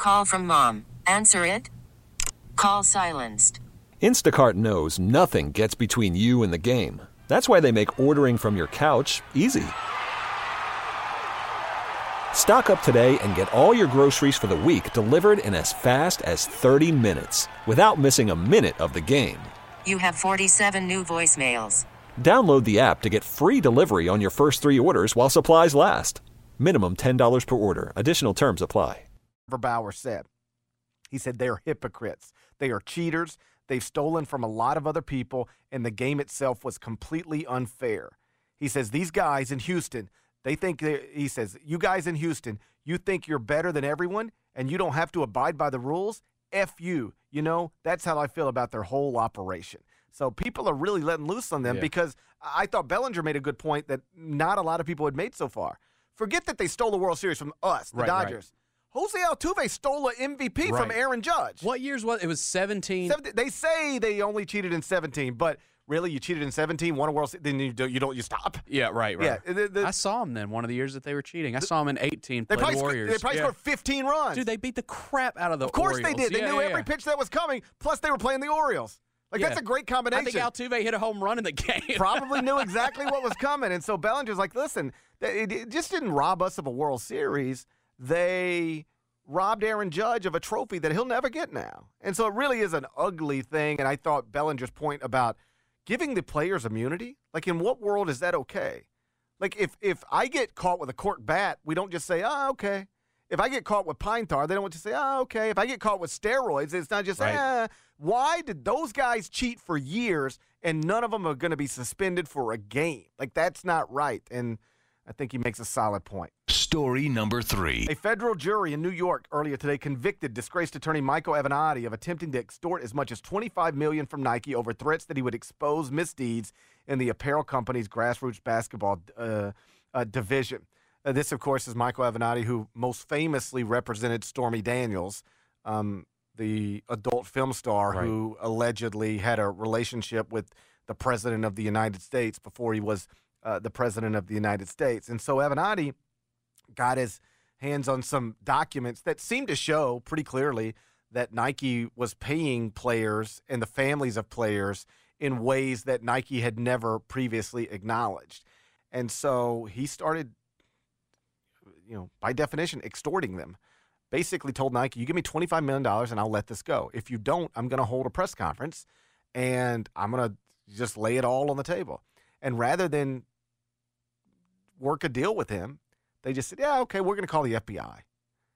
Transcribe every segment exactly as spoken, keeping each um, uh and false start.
Call from mom. Answer it. Call silenced. Instacart knows nothing gets between you and the game. That's why they make ordering from your couch easy. Stock up today and get all your groceries for the week delivered in as fast as thirty minutes without missing a minute of the game. You have forty-seven new voicemails. Download the app to get free delivery on your first three orders while supplies last. Minimum ten dollars per order. Additional terms apply. Bauer said. He said they're hypocrites. They are cheaters. They've stolen from a lot of other people, and the game itself was completely unfair. He says these guys in Houston, they think, he says, you guys in Houston, you think you're better than everyone, and you don't have to abide by the rules? F you. You know, that's how I feel about their whole operation. So people are really letting loose on them yeah. because I thought Bellinger made a good point that not a lot of people had made so far. Forget that they stole the World Series from us, the right, Dodgers. Right. Jose Altuve stole an M V P right. from Aaron Judge. What years was it? It was seventeen. seventeen. They say they only cheated in seventeen, but really, you cheated in seventeen, won a World Series, then you don't, you don't, you stop. Yeah, right, right. Yeah, the, the, I saw them then, one of the years that they were cheating. I saw them in eighteen, they played probably Warriors. Scored, they probably yeah. scored fifteen runs. Dude, they beat the crap out of the Of course Orioles. they did. They yeah, knew yeah, every yeah. pitch that was coming, plus they were playing the Orioles. Like, yeah. that's a great combination. I think Altuve hit a home run in the game. Probably knew exactly what was coming. And so Bellinger's like, listen, it just didn't rob us of a World Series. They robbed Aaron Judge of a trophy that he'll never get now. And so it really is an ugly thing. And I thought Bellinger's point about giving the players immunity, like in what world is that okay? Like if if I get caught with a cork bat, we don't just say, oh, okay. If I get caught with pine tar, they don't want to say, oh, okay. If I get caught with steroids, it's not just, right. eh. Why did those guys cheat for years and none of them are going to be suspended for a game? Like, that's not right. And I think he makes a solid point. Story number three. A federal jury in New York earlier today convicted disgraced attorney Michael Avenatti of attempting to extort as much as twenty-five million dollars from Nike over threats that he would expose misdeeds in the apparel company's grassroots basketball uh, uh, division. Uh, this, of course, is Michael Avenatti, who most famously represented Stormy Daniels, um, the adult film star right. who allegedly had a relationship with the president of the United States before he was uh, the president of the United States. And so Avenatti got his hands on some documents that seemed to show pretty clearly that Nike was paying players and the families of players in ways that Nike had never previously acknowledged. And so he started, you know, by definition, extorting them. Basically told Nike, you give me twenty-five million dollars and I'll let this go. If you don't, I'm going to hold a press conference and I'm going to just lay it all on the table. And rather than work a deal with him, they just said, yeah, okay, we're going to call the F B I.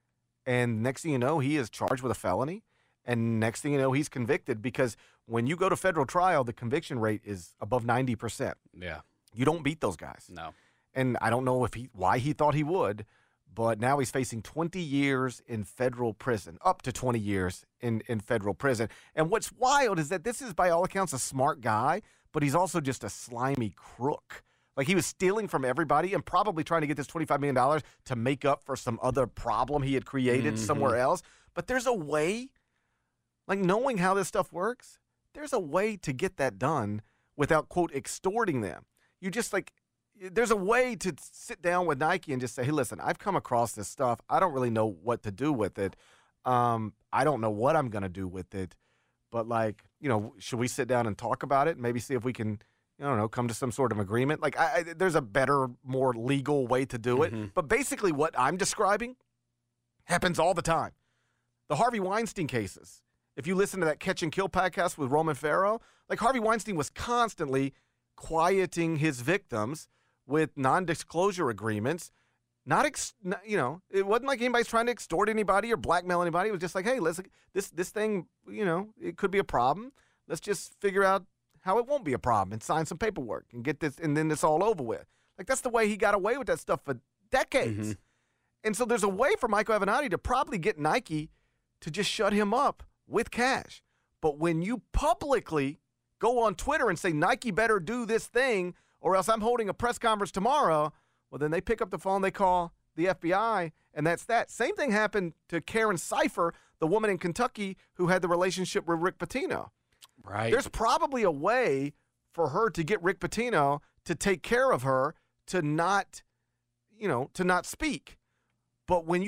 And next thing you know, he is charged with a felony. And next thing you know, he's convicted because when you go to federal trial, the conviction rate is above ninety percent. Yeah. You don't beat those guys. No. And I don't know if he why he thought he would, but now he's facing twenty years in federal prison, up to twenty years in, in federal prison. And what's wild is that this is, by all accounts, a smart guy, but he's also just a slimy crook. Like, he was stealing from everybody and probably trying to get this twenty-five million dollars to make up for some other problem he had created mm-hmm. somewhere else. But there's a way, like knowing how this stuff works, there's a way to get that done without, quote, extorting them. You just, like, there's a way to sit down with Nike and just say, hey, listen, I've come across this stuff. I don't really know what to do with it. Um, I don't know what I'm going to do with it. But, like, you know, should we sit down and talk about it and maybe see if we can, I don't know, come to some sort of agreement? Like, I, I, there's a better, more legal way to do it. Mm-hmm. But basically what I'm describing happens all the time. The Harvey Weinstein cases. If you listen to that Catch and Kill podcast with Roman Farrow, like, Harvey Weinstein was constantly quieting his victims with non-disclosure agreements. Not, ex, you know, it wasn't like anybody's trying to extort anybody or blackmail anybody. It was just like, hey, let's this this thing, you know, it could be a problem. Let's just figure out how it won't be a problem and sign some paperwork and get this, and then it's all over with. Like, that's the way he got away with that stuff for decades. Mm-hmm. And so there's a way for Michael Avenatti to probably get Nike to just shut him up with cash. But when you publicly go on Twitter and say, Nike better do this thing or else I'm holding a press conference tomorrow, well, then they pick up the phone, they call the F B I, and that's that. Same thing happened to Karen Cipher, the woman in Kentucky who had the relationship with Rick Pitino. Right. There's probably a way for her to get Rick Pitino to take care of her, to not, you know, to not speak. But when you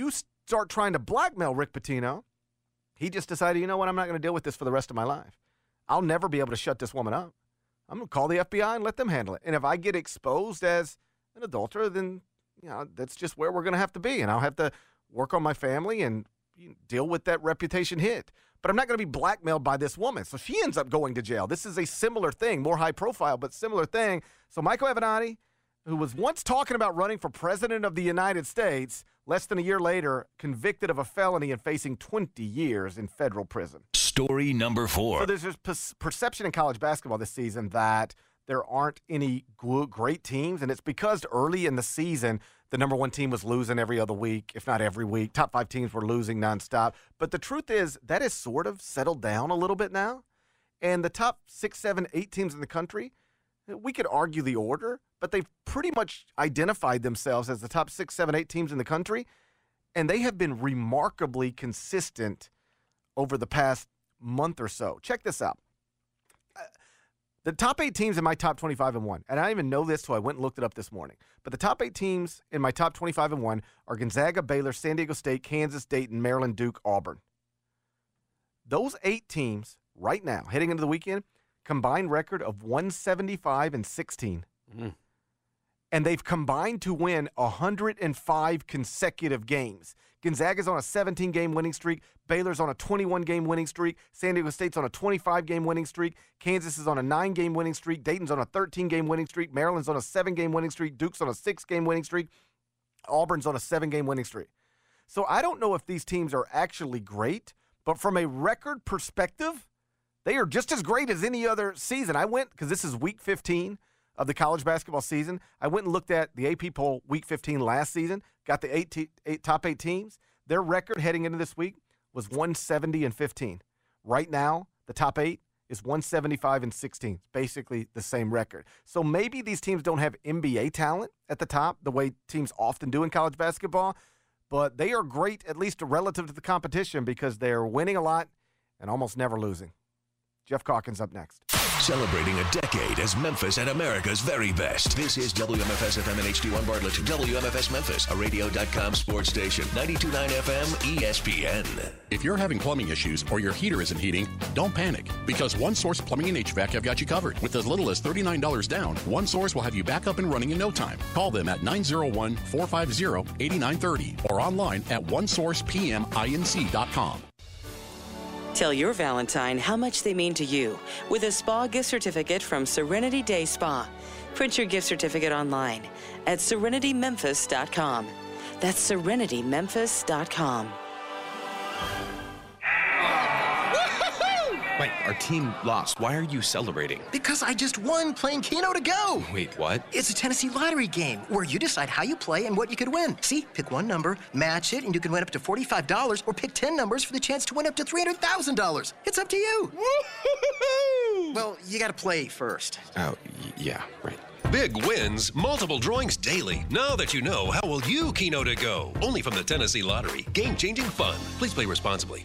start trying to blackmail Rick Pitino, he just decided, you know what, I'm not going to deal with this for the rest of my life. I'll never be able to shut this woman up. I'm going to call the F B I and let them handle it. And if I get exposed as an adulterer, then, you know, that's just where we're going to have to be. And I'll have to work on my family and deal with that reputation hit. But I'm not going to be blackmailed by this woman. So she ends up going to jail. This is a similar thing, more high profile, but similar thing. So Michael Avenatti, who was once talking about running for president of the United States, less than a year later, convicted of a felony and facing twenty years in federal prison. Story number four. So there's this per- perception in college basketball this season that there aren't any g- great teams, and it's because early in the season, the number one team was losing every other week, if not every week. Top five teams were losing nonstop. But the truth is that has sort of settled down a little bit now. And the top six, seven, eight teams in the country, we could argue the order, but they've pretty much identified themselves as the top six, seven, eight teams in the country, and they have been remarkably consistent over the past month or so. Check this out. The top eight teams in my top twenty-five and one, and I didn't even know this, so I went and looked it up this morning, but the top eight teams in my top twenty-five and one are Gonzaga, Baylor, San Diego State, Kansas, Dayton, Maryland, Duke, Auburn. Those eight teams right now, heading into the weekend, combined record of one seventy-five and sixteen. Mm. And they've combined to win one hundred five consecutive games. Gonzaga's on a seventeen-game winning streak. Baylor's on a twenty-one-game winning streak. San Diego State's on a twenty-five-game winning streak. Kansas is on a nine-game winning streak. Dayton's on a thirteen-game winning streak. Maryland's on a seven-game winning streak. Duke's on a six-game winning streak. Auburn's on a seven-game winning streak. So I don't know if these teams are actually great, but from a record perspective, they are just as great as any other season. I went, because this is week fifteen of the college basketball season, I went and looked at the A P poll week fifteen last season, got the eight, te- eight top eight teams. Their record heading into this week was one seventy and fifteen. Right now, the top eight is one seventy-five and sixteen. It's basically the same record. So maybe these teams don't have N B A talent at the top, the way teams often do in college basketball, but they are great, at least relative to the competition, because they're winning a lot and almost never losing. Jeff Calkins up next. Celebrating a decade as Memphis at America's very best. This is W M F S F M and H D one Bartlett. W M F S Memphis, a radio dot com sports station. ninety-two point nine F M E S P N. If you're having plumbing issues or your heater isn't heating, don't panic, because One Source Plumbing and H V A C have got you covered. With as little as thirty-nine dollars down, One Source will have you back up and running in no time. Call them at nine oh one, four five zero, eight nine three zero or online at one source p m inc dot com. Tell your Valentine how much they mean to you with a spa gift certificate from Serenity Day Spa. Print your gift certificate online at serenity memphis dot com. That's serenity memphis dot com. Wait, our team lost. Why are you celebrating? Because I just won playing Keno to Go. Wait, what? It's a Tennessee lottery game where you decide how you play and what you could win. See, pick one number, match it, and you can win up to forty-five dollars, or pick ten numbers for the chance to win up to three hundred thousand dollars. It's up to you. Woo-hoo-hoo! Well, you got to play first. Oh, y- yeah, right. Big wins, multiple drawings daily. Now that you know, how will you Keno to Go? Only from the Tennessee Lottery. Game-changing fun. Please play responsibly.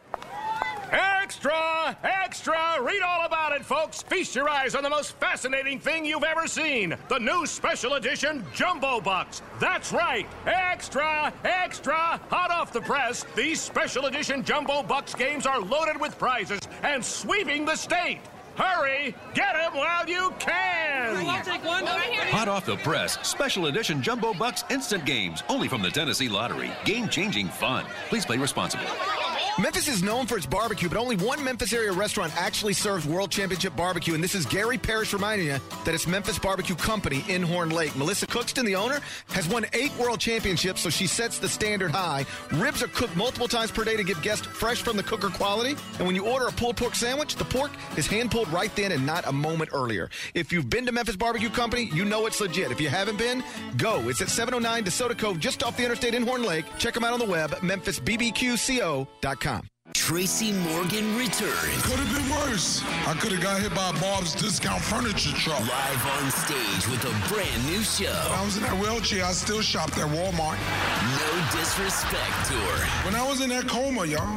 Extra! Extra! Read all about it, folks. Feast your eyes on the most fascinating thing you've ever seen. The new special edition Jumbo Bucks. That's right. Extra! Extra! Hot off the press, these special edition Jumbo Bucks games are loaded with prizes and sweeping the state. Hurry! Get them while you can! I'll take one. Hot off the press, special edition Jumbo Bucks instant games. Only from the Tennessee Lottery. Game-changing fun. Please play responsibly. Memphis is known for its barbecue, but only one Memphis area restaurant actually serves World Championship barbecue, and this is Gary Parrish reminding you that it's Memphis Barbecue Company in Horn Lake. Melissa Cookston, the owner, has won eight World Championships, so she sets the standard high. Ribs are cooked multiple times per day to give guests fresh from the cooker quality, and when you order a pulled pork sandwich, the pork is hand-pulled right then and not a moment earlier. If you've been to Memphis Barbecue Company, you know it's legit. If you haven't been, go. It's at seven oh nine DeSoto Cove, just off the interstate in Horn Lake. Check them out on the web, memphis b b q co dot com. Tracy Morgan returns. Could have been worse. I could have got hit by Bob's Discount Furniture truck. Live on stage with a brand new show. When I was in that wheelchair, I still shopped at Walmart. No Disrespect Tour. When I was in that coma, y'all,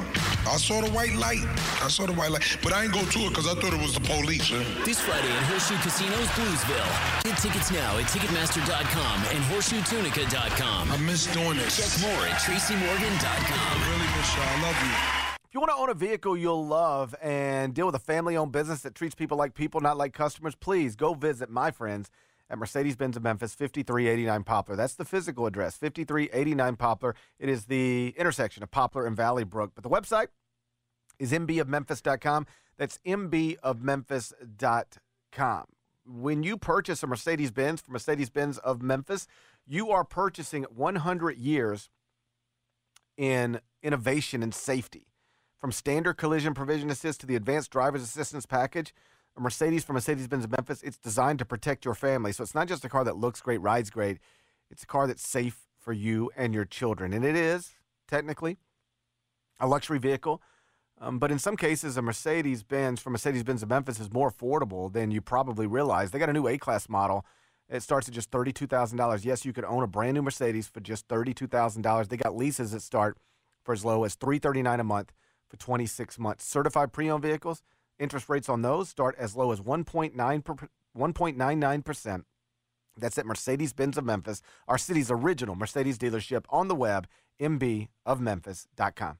I saw the white light. I saw the white light. But I ain't go to it because I thought it was the police. Huh? This Friday at Horseshoe Casinos Bluesville. Get tickets now at Ticketmaster dot com and Horseshoe Tunica dot com. I miss doing this. Check more at Tracy Morgan dot com. I really miss y'all. I love you. If you want to own a vehicle you'll love and deal with a family-owned business that treats people like people, not like customers, please go visit my friends at Mercedes-Benz of Memphis, fifty-three eighty-nine Poplar. That's the physical address, fifty-three eighty-nine Poplar. It is the intersection of Poplar and Valley Brook. But the website is m b of memphis dot com. That's m b of memphis dot com. When you purchase a Mercedes-Benz from Mercedes-Benz of Memphis, you are purchasing one hundred years in innovation and safety. From standard collision provision assist to the advanced driver's assistance package, a Mercedes from Mercedes-Benz of Memphis, it's designed to protect your family. So it's not just a car that looks great, rides great. It's a car that's safe for you and your children. And it is, technically, a luxury vehicle. Um, but in some cases, a Mercedes-Benz from Mercedes-Benz of Memphis is more affordable than you probably realize. They got a new A-Class model. It starts at just thirty-two thousand dollars. Yes, you could own a brand new Mercedes for just thirty-two thousand dollars. They got leases that start for as low as three hundred thirty-nine dollars a month for twenty-six months. Certified pre-owned vehicles, interest rates on those start as low as one point nine nine percent. That's at Mercedes-Benz of Memphis, our city's original Mercedes dealership, on the web, m b of memphis dot com.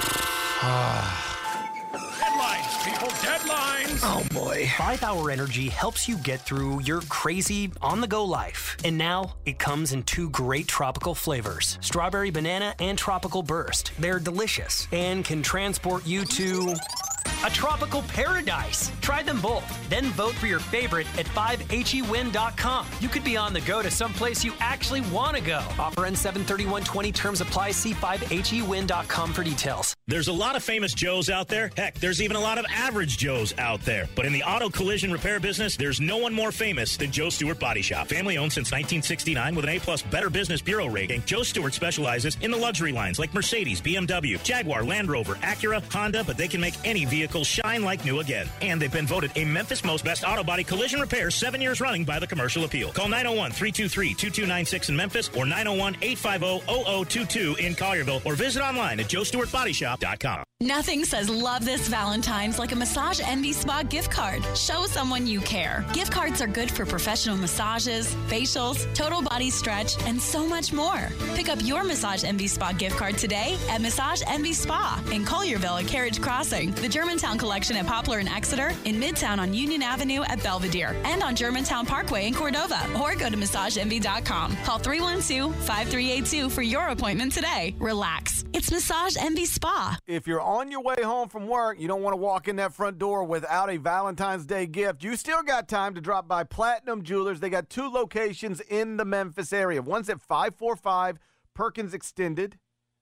Deadlines, people, deadlines! Oh, boy. five hour Energy helps you get through your crazy, on-the-go life. And now, it comes in two great tropical flavors, Strawberry Banana and Tropical Burst. They're delicious and can transport you to a tropical paradise. Try them both, then vote for your favorite at five h e win dot com. You could be on the go to someplace you actually want to go. Offer ends seven thirty-one twenty. Terms apply. See five h e win dot com for details. There's a lot of famous Joes out there. Heck, there's even a lot of average Joes out there. But in the auto collision repair business, there's no one more famous than Joe Stewart Body Shop. Family owned since nineteen sixty-nine with an A-plus Better Business Bureau rating, Joe Stewart specializes in the luxury lines like Mercedes, B M W, Jaguar, Land Rover, Acura, Honda, but they can make any vehicle shine like new again. And they've been voted a Memphis Most Best Auto Body Collision Repair seven years running by the Commercial Appeal. Call nine oh one, three two three, two two nine six in Memphis or nine oh one, eight five oh, zero zero two two in Collierville or visit online at joe stewart body shop dot com. Nothing says love this Valentine's like a Massage Envy Spa gift card. Show someone you care. Gift cards are good for professional massages, facials, total body stretch, and so much more. Pick up your Massage Envy Spa gift card today at Massage Envy Spa in Collierville at Carriage Crossing, the Germantown Collection at Poplar and Exeter, in Midtown on Union Avenue at Belvedere, and on Germantown Parkway in Cordova, or go to massage envy dot com. Call three one two, five three eight two for your appointment today. Relax. It's Massage Envy Spa. If you're on your way home from work, you don't want to walk in that front door without a Valentine's Day gift, you still got time to drop by Platinum Jewelers. They got two locations in the Memphis area. One's at five forty-five Perkins Extended.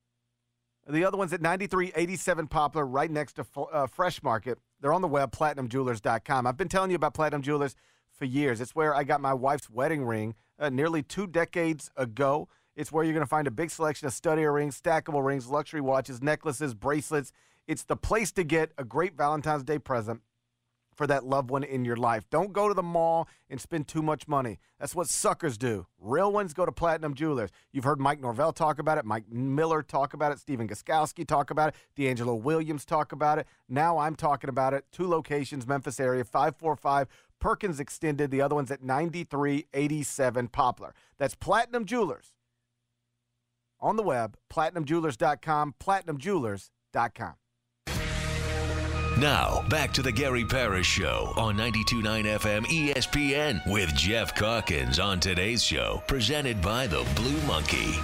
The other one's at ninety-three eighty-seven Poplar, right next to uh, Fresh Market. They're on the web, platinum jewelers dot com. I've been telling you about Platinum Jewelers for years. It's where I got my wife's wedding ring uh, nearly two decades ago. It's where you're going to find a big selection of stud earrings, stackable rings, luxury watches, necklaces, bracelets. It's the place to get a great Valentine's Day present for that loved one in your life. Don't go to the mall and spend too much money. That's what suckers do. Real ones go to Platinum Jewelers. You've heard Mike Norvell talk about it, Mike Miller talk about it, Stephen Gostkowski talk about it, D'Angelo Williams talk about it. Now I'm talking about it. Two locations, Memphis area, five forty-five Perkins Extended. The other one's at ninety-three eighty-seven Poplar. That's Platinum Jewelers. On the web, platinum jewelers dot com, platinum jewelers dot com. Now, back to the Gary Parrish Show on ninety-two point nine F M E S P N with Jeff Calkins on today's show, presented by the Blue Monkey.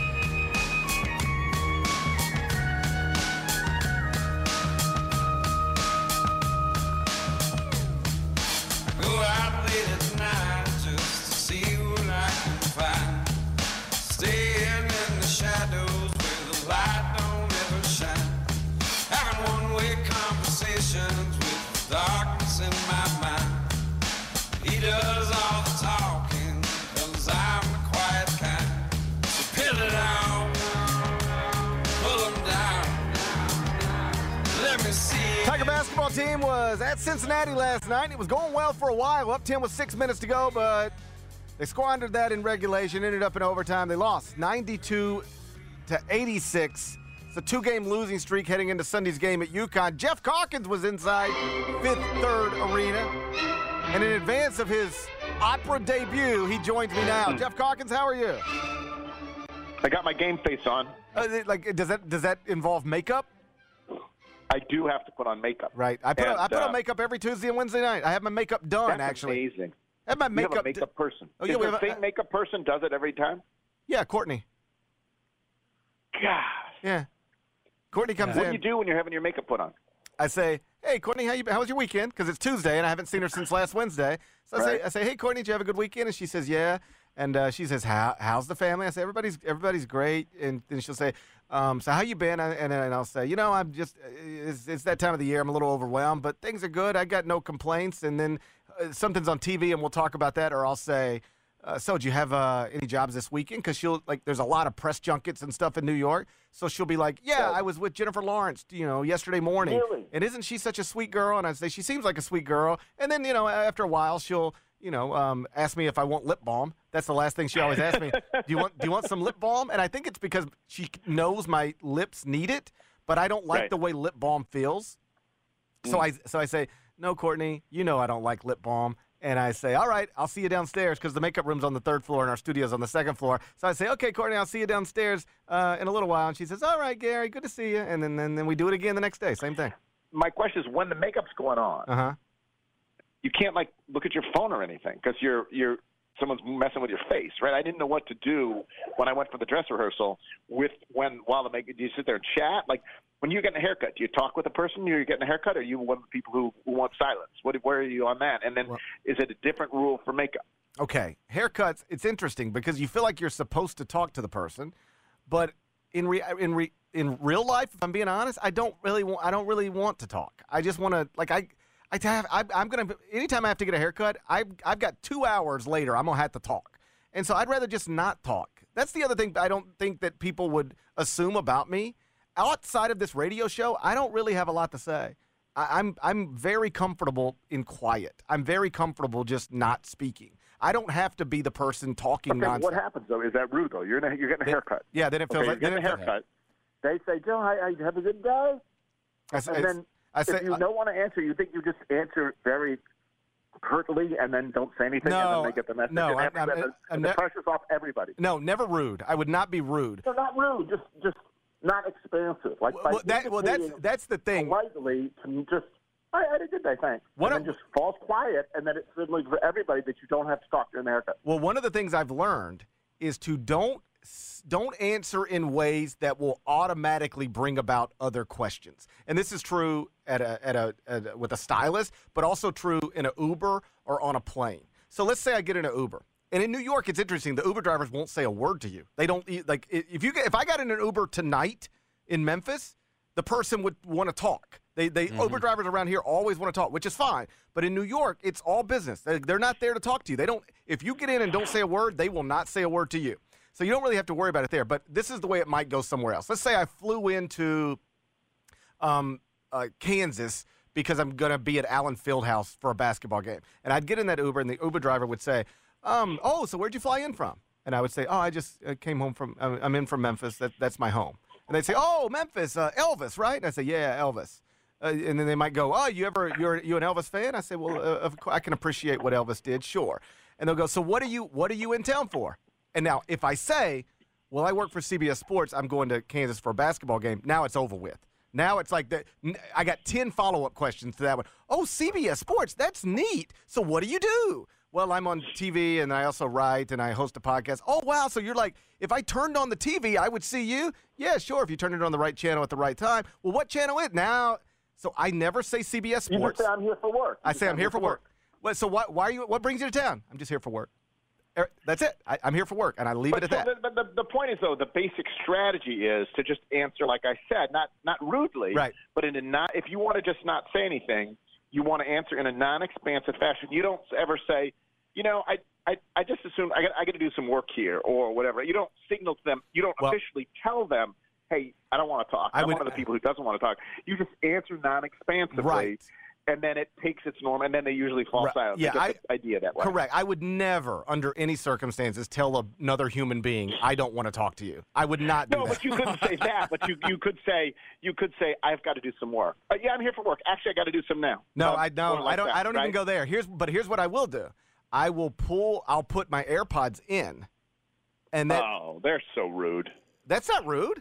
Go out late at night just to see what I can find. Staying in the shadows where the light don't ever shine. Having one-way conversations with the darkness in my mind. He does all the talking, cause I'm the quiet kind. So peel it out, pull them down. Let me see. Tiger basketball team was at Cincinnati last night. It was going well for a while, up ten with six minutes to go, but they squandered that in regulation, ended up in overtime. They lost ninety-two to eighty-six. It's a two-game losing streak heading into Sunday's game at UConn. Jeff Calkins was inside Fifth Third Arena. And in advance of his opera debut, he joins me now. Jeff Calkins, how are you? I got my game face on. Uh, like, does that does that involve makeup? I do have to put on makeup. Right. I put and, on, I put uh, on makeup every Tuesday and Wednesday night. I have my makeup done. That's actually. Amazing. I have my You makeup. have a makeup d- person. Oh yeah, Is we the have a- same makeup person does it every time? Yeah, Courtney. God. Yeah. Courtney comes what in. do you do when you're having your makeup put on? I say, hey, Courtney, how you how was your weekend? Because it's Tuesday, and I haven't seen her since last Wednesday. So I say, Right. I say, hey, Courtney, did you have a good weekend? And she says, yeah. And uh, she says, how how's the family? I say, everybody's everybody's great. And then she'll say, um, so how you been? And, and, and I'll say, you know, I'm just, it's, it's that time of the year. I'm a little overwhelmed, but things are good. I got no complaints. And then uh, something's on T V, and we'll talk about that. Or I'll say, uh, so, did you have uh, any jobs this weekend? Because she'll, like, there's a lot of press junkets and stuff in New York. So she'll be like, yeah, I was with Jennifer Lawrence, you know, yesterday morning. Really? And isn't she such a sweet girl? And I say, she seems like a sweet girl. And then, you know, after a while, she'll, you know, um, ask me if I want lip balm. That's the last thing she always asks me. Do you want, do you want some lip balm? And I think it's because she knows my lips need it, but I don't like Right. the way lip balm feels. So I, so I say, no, Courtney, you know I don't like lip balm. And I say, all right, I'll see you downstairs because the makeup room's on the third floor and our studio's on the second floor. So I say, okay, Courtney, I'll see you downstairs uh, in a little while. And she says, all right, Gary, good to see you. And then, then, then we do it again the next day. Same thing. My question is, when the makeup's going on, Uh-huh. you can't like look at your phone or anything because you're you're someone's messing with your face, right? I didn't know what to do when I went for the dress rehearsal with when while the makeup. Do you sit there and chat? Like when you're getting a haircut, do you talk with the person you're getting a haircut, or are you one of the people who, who want silence? What where are you on that? And then is it a different rule for makeup? Okay, haircuts. It's interesting because you feel like you're supposed to talk to the person, but in re, in re, in real life, if I'm being honest, I don't really want. I don't really want to talk. I just want to like I. I have, I, I'm gonna. Anytime I have to get a haircut, I've I've got two hours later. I'm gonna have to talk, and so I'd rather just not talk. That's the other thing. I don't think that people would assume about me. Outside of this radio show, I don't really have a lot to say. I, I'm I'm very comfortable in quiet. I'm very comfortable just not speaking. I don't have to be the person talking Okay, nonsense. what happens though? Is that rude though? You're in a, you're getting a haircut. Yeah, then it feels okay, like you're then getting it a feels- haircut. They say, Joe, I, I have a good day. I say- and then I say- if you don't want to answer, you think you just answer very curtly and then don't say anything, No, and then they get the message. no, and I'm- every- I'm- and the, I'm and the ne- pressure's off everybody. No, never rude. I would not be rude. So not rude, just just not expansive. Like by Well, that- well, that's indicating that's the thing. politely to just. I had a good day, thanks. One and then just falls quiet, and then it's suddenly for everybody that you don't have to talk during the haircut. Well, one of the things I've learned is to don't don't answer in ways that will automatically bring about other questions. And this is true at a, at a, at a with a stylist, but also true in an Uber or on a plane. So let's say I get in an Uber. And in New York, it's interesting. The Uber drivers won't say a word to you. They don't like if you get, if I got in an Uber tonight in Memphis, the person would want to talk. They they Mm-hmm. Uber drivers around here always want to talk, which is fine. But in New York, it's all business. They, they're not there to talk to you. They don't. If you get in and don't say a word, they will not say a word to you. So you don't really have to worry about it there. But this is the way it might go somewhere else. Let's say I flew into um, uh, Kansas because I'm going to be at Allen Fieldhouse for a basketball game. And I'd get in that Uber, and the Uber driver would say, um, oh, so where'd you fly in from? And I would say, oh, I just uh, came home from, I'm I'm in from Memphis. That, that's my home. And they'd say, oh, Memphis, uh, Elvis, right? And I say, yeah, Elvis. Uh, and then they might go, oh, you ever, you're you an Elvis fan? I say, well, uh, of course, I can appreciate what Elvis did, sure. And they'll go, so what are you, what are you in town for? And now, if I say, well, I work for C B S Sports, I'm going to Kansas for a basketball game, now it's over with. Now it's like, the, I got ten follow-up questions to that one. Oh, C B S Sports, that's neat. So what do you do? Well, I'm on T V, and I also write, and I host a podcast. Oh, wow, so you're like, if I turned on the T V, I would see you? Yeah, sure, if you turned it on the right channel at the right time. Well, what channel is it? Now, so I never say C B S You Sports. just say, I'm here for work. You I just say I'm here for work. Well, so why, why are you, what brings you to town? I'm just here for work. Er, That's it. I, I'm here for work, and I leave But, it at so that. the, but the, the point is, though, the basic strategy is to just answer, like I said, not not rudely, Right. but in a not. If you want to just not say anything, you want to answer in a non-expansive fashion. You don't ever say, you know, I I, I just assume I got I got to do some work here or whatever. You don't signal to them. You don't Well- officially tell them, hey, I don't want to talk. I I'm would- one of the people who doesn't want to talk. You just answer non-expansively. Right. and then it takes its norm, and then they usually fall Right. silent. Yeah, They get I- the idea that way. Correct. I would never, under any circumstances, tell another human being I don't want to talk to you. I would not do No, that. but you couldn't say that. But you you could say you could say I've got to do some work. Uh, yeah, I'm here for work. Actually, I got to do some now. No, Um, I don't. or like I don't. that, I don't even right? go there. Here's, but here's what I will do. I will pull. I'll put my AirPods in, and then Oh, they're so rude. that's not rude.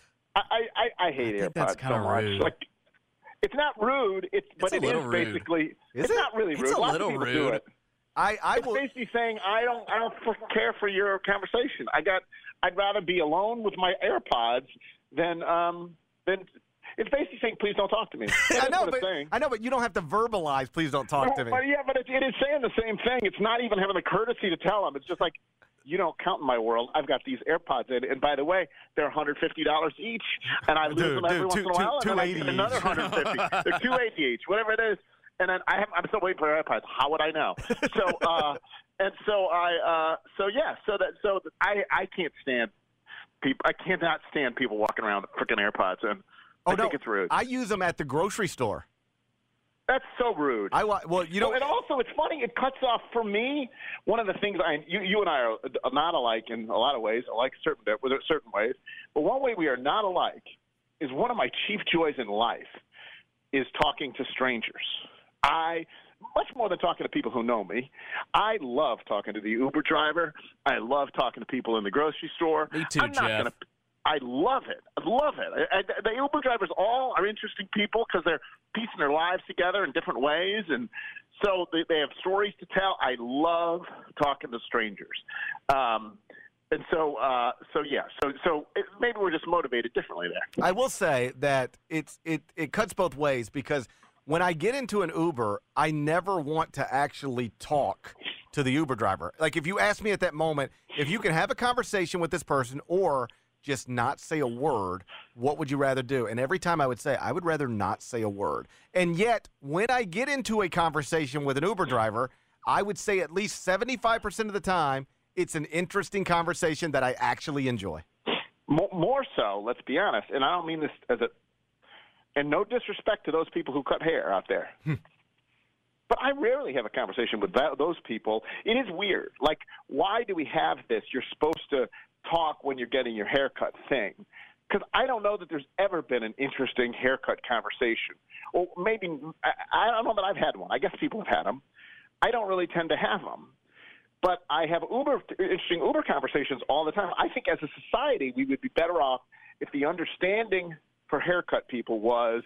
I I, I hate I think AirPods that's so kinda much. rude. Like, it's not rude. It's, but a it little is rude. basically. Is it's it? not really It's rude. a Lots little of people do rude. it. I. I It's will. basically saying I don't I don't fucking care for your conversation. I got I'd rather be alone with my AirPods than um than. It's basically saying please don't talk to me. That I is know, what but it's saying. I know, but you don't have to verbalize. Please don't talk to me. But yeah, but it, it is saying the same thing. It's not even having the courtesy to tell them. It's just like, you don't count in my world. I've got these AirPods in, and by the way, they're one hundred fifty dollars each, and I lose Dude, them every dude, once two- in a while, two- and then I two get eighty another each. one hundred fifty. They're two eighty each, whatever it is. And then I have, I'm still waiting for AirPods. How would I know? So, uh, and so I, uh, so yeah, so that, so I, I can't stand people. I cannot stand people walking around with freaking AirPods in. Oh I no, think it's rude. I use them at the grocery store. That's so rude. I wa- well, you know, Well, and also it's funny. It cuts off for me. One of the things I, you, you and I are not alike in a lot of ways. Alike certain with certain ways, but one way we are not alike is one of my chief joys in life is talking to strangers. I much more than talking to people who know me. I love talking to the Uber driver. I love talking to people in the grocery store. Me too, I'm not Jeff. Gonna, I love it. I love it. I, I, the Uber drivers all are interesting people because they're piecing their lives together in different ways, and so they, they have stories to tell. I love talking to strangers, um, and so uh, so yeah. So so it, maybe we're just motivated differently there. I will say that it's it it cuts both ways because when I get into an Uber, I never want to actually talk to the Uber driver. Like if you ask me at that moment, if you can have a conversation with this person or just not say a word, what would you rather do? And every time I would say, I would rather not say a word. And yet, when I get into a conversation with an Uber driver, I would say at least seventy-five percent of the time, it's an interesting conversation that I actually enjoy. More, more so, let's be honest, and I don't mean this as a, and no disrespect to those people who cut hair out there. But I rarely have a conversation with that, those people. It is weird. Like, why do we have this? You're supposed to talk when you're getting your haircut thing. Because I don't know that there's ever been an interesting haircut conversation. Or maybe, I, I don't know that I've had one. I guess people have had them. I don't really tend to have them. But I have Uber interesting Uber conversations all the time. I think as a society, we would be better off if the understanding for haircut people was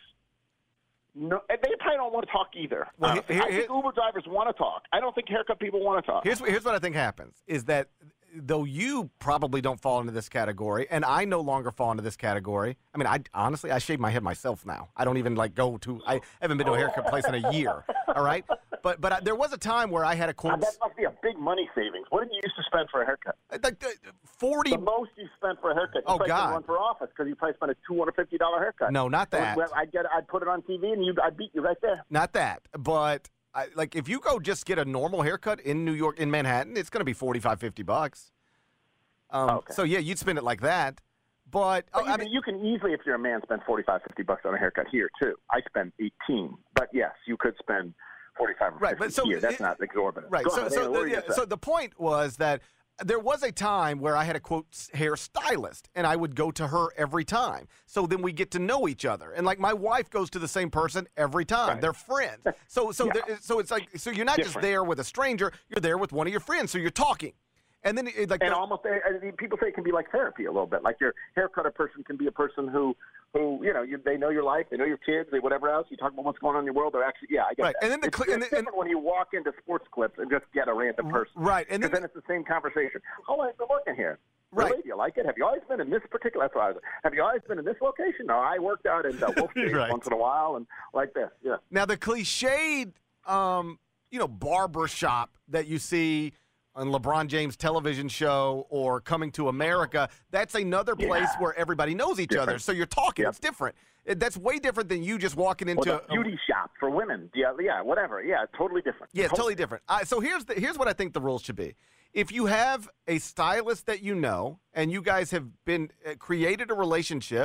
no. And they probably don't want to talk either. Well, honestly. here- I think Uber drivers want to talk. I don't think haircut people want to talk. Here's what- here's what I think happens is that though you probably don't fall into this category, and I no longer fall into this category. I mean, I honestly I shave my head myself now. I don't even like go to. I haven't been to a haircut place in a year. All right, but but I, there was a time where I had a Uh, quote. that must be a big money savings. What did you used to spend for a haircut? Like uh, forty. The most you spent for a haircut. You Oh, probably God. could run for office because you probably spent a two hundred fifty dollar haircut. No, not that. Well, I'd get, I'd put it on T V and you, I'd beat you right there. Not that, but I, like if you go just get a normal haircut in New York, in Manhattan, it's going to be forty-five, fifty bucks. Um, Okay. So yeah, you'd spend it like that. But, But oh, you, I can, mean, you can easily, if you're a man, spend forty-five, fifty bucks on a haircut here too. I spend eighteen, but yes, you could spend forty-five or Right, fifty but so here. That's it- not exorbitant. right. Go So, ahead, so, Andy, what the, were you yeah, gonna say? so the point was that there was a time where I had a quote hair stylist, and I would go to her every time. So then we get to know each other, and like my wife goes to the same person every time. Right. They're friends. So so Yeah. there, so it's like so you're not just Different. there with a stranger. You're there with one of your friends. So you're talking, and then it, like and the- almost, I mean, people say it can be like therapy a little bit. Like your haircutter person can be a person who, who you know, you, they know your life, they know your kids, they whatever else. You talk about what's going on in your world. They're actually, yeah, I get Right, that. and then the it's, cl- it's and the- and- different when you walk into sports clips and just get a random person. right, and then, Because then it's the same conversation. How long have you been working here? Right. Really? Do you like it? Have you always been in this particular? That's what I was. Have you always been in this location? No, I worked out in uh, Wolf Street Right. once in a while and like this. Yeah. Now, the cliched, um, you know, barber shop that you see on LeBron James' television show or Coming to America, that's another place Yeah. where everybody knows each other. Different. So you're talking. Yep. It's different. It- That's way different than you just walking into Or the beauty shop for women. Yeah, yeah, whatever. Yeah, totally different. Yeah, totally different. Uh, so here's the, here's what I think the rules should be. If you have a stylist that you know and you guys have been uh, created a relationship,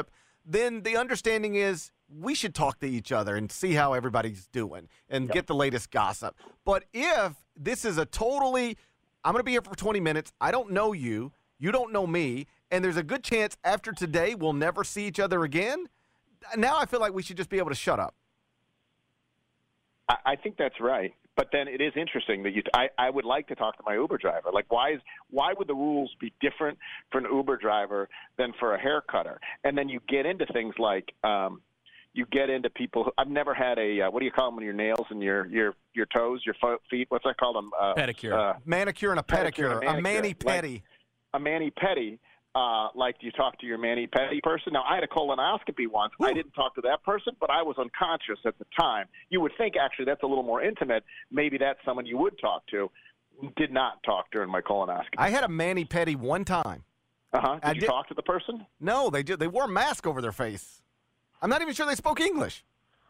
then the understanding is we should talk to each other and see how everybody's doing and yep. get the latest gossip. But if this is a totally, I'm going to be here for twenty minutes, I don't know you, you don't know me, and there's a good chance after today we'll never see each other again, now I feel like we should just be able to shut up. I, I think that's right. But then it is interesting that you. I, I would like to talk to my Uber driver. Like, why is why would the rules be different for an Uber driver than for a hair cutter? And then you get into things like um, you get into people. Who, I've never had a uh, what do you call them when your nails and your your your toes, your fo- feet? What's that called? Um, uh, pedicure, uh, manicure, and a pedicure, pedicure and a, a mani pedi, like, a mani pedi. Uh, like you talk to your mani-pedi person. Now, I had a colonoscopy once. Ooh. I didn't talk to that person, but I was unconscious at the time. You would think, actually, that's a little more intimate. Maybe that's someone you would talk to. Did not talk during my colonoscopy. I had a mani-pedi one time. Uh-huh. Did I you did... talk to the person? No, they did. They wore a mask over their face. I'm not even sure they spoke English.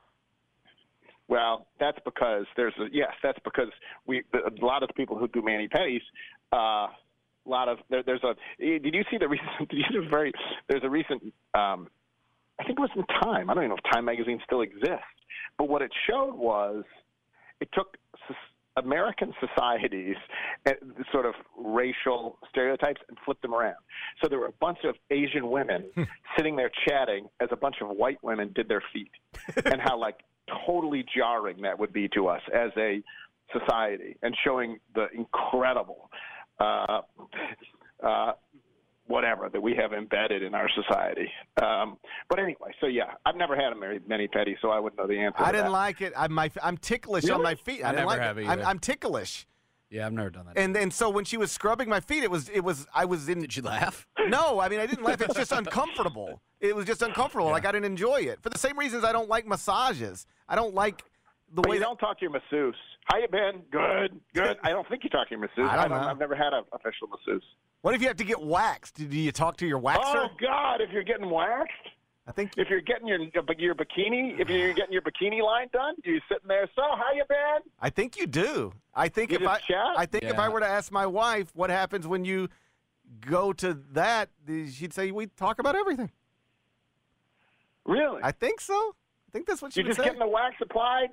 Well, that's because there's a, yes, that's because we a lot of the people who do mani-pedis, uh, A lot of there, there's a. Did you see the recent? Did you see the very? There's a recent. Um, I think it was in Time. I don't even know if Time magazine still exists. But what it showed was, it took American societies, uh, sort of racial stereotypes, and flipped them around. So there were a bunch of Asian women sitting there chatting as a bunch of white women did their feet, and how like totally jarring that would be to us as a society, and showing the incredible. Uh, uh, whatever that we have embedded in our society. Um, but anyway, so yeah, I've never had a mani-pedi, so I wouldn't know the answer. I to didn't that. like it. I'm, my, I'm ticklish really? on my feet. I, I didn't never like have it. either. I'm, I'm ticklish. Yeah, I've never done that. And and so when she was scrubbing my feet, it was it was I was in. Did you laugh? No, I mean I didn't laugh. It's just uncomfortable. It was just uncomfortable. Yeah. Like I didn't enjoy it for the same reasons I don't like massages. I don't like. The but way you that, don't talk to your masseuse. How you been? Good, good. I don't think you talk to your masseuse. I don't, I don't know. I've never had an official masseuse. What if you have to get waxed? Do you talk to your waxer? Oh God! If you're getting waxed, I think if you're getting your your bikini, if you're getting your bikini line done, you're sitting there. So how you been? I think you do. I think you if I, chat? I think yeah. if I were to ask my wife what happens when you go to that, she'd say we talk about everything. Really? I think so. I think that's what she You're would just say. getting the wax applied,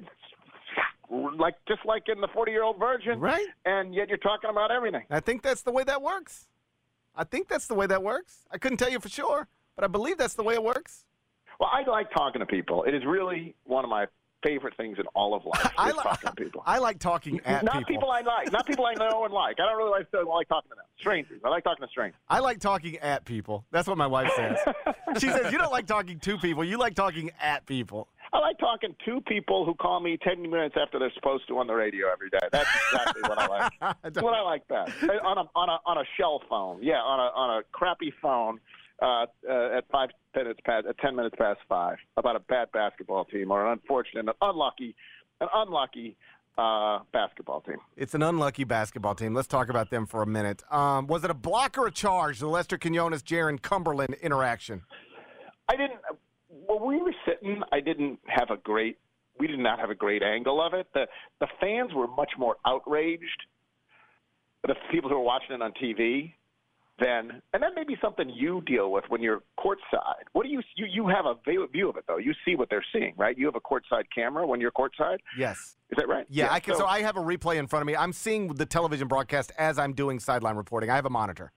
like just like in the forty-year-old virgin, right? And yet you're talking about everything. I think that's the way that works. I think that's the way that works. I couldn't tell you for sure, but I believe that's the way it works. Well, I like talking to people. It is really one of my favorite things in all of life. I is li- talking to people. I like talking at not people. people I like, not people I know and like. I don't really like, like talking to them. Strangers. I like talking to strangers. I like talking at people. That's what my wife says. She says you don't like talking to people. You like talking at people. I like talking to people who call me ten minutes after they're supposed to on the radio every day. That's exactly what I like. That's what I like best. On a on a on a shell phone, yeah, on a on a crappy phone uh, uh, at five minutes past at ten minutes past five about a bad basketball team or an unfortunate, an unlucky, an unlucky uh, basketball team. It's an unlucky basketball team. Let's talk about them for a minute. Um, was it a block or a charge? The Lester Quinones, Jaron Cumberland interaction. I didn't. When we were sitting, I didn't have a great. We did not have a great angle of it. The the fans were much more outraged. The people who were watching it on T V, then, and that may be something you deal with when you're courtside. What do you you you have a view of it though? You see what they're seeing, right? You have a courtside camera when you're courtside. Yes. Is that right? Yeah, yeah I can. So, so I have a replay in front of me. I'm seeing the television broadcast as I'm doing sideline reporting. I have a monitor.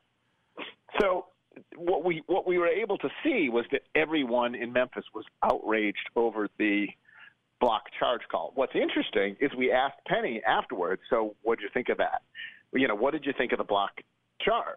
So. What we what we were able to see was that everyone in Memphis was outraged over the block charge call. What's interesting is we asked Penny afterwards, so what did you think of that? You know, what did you think of the block charge?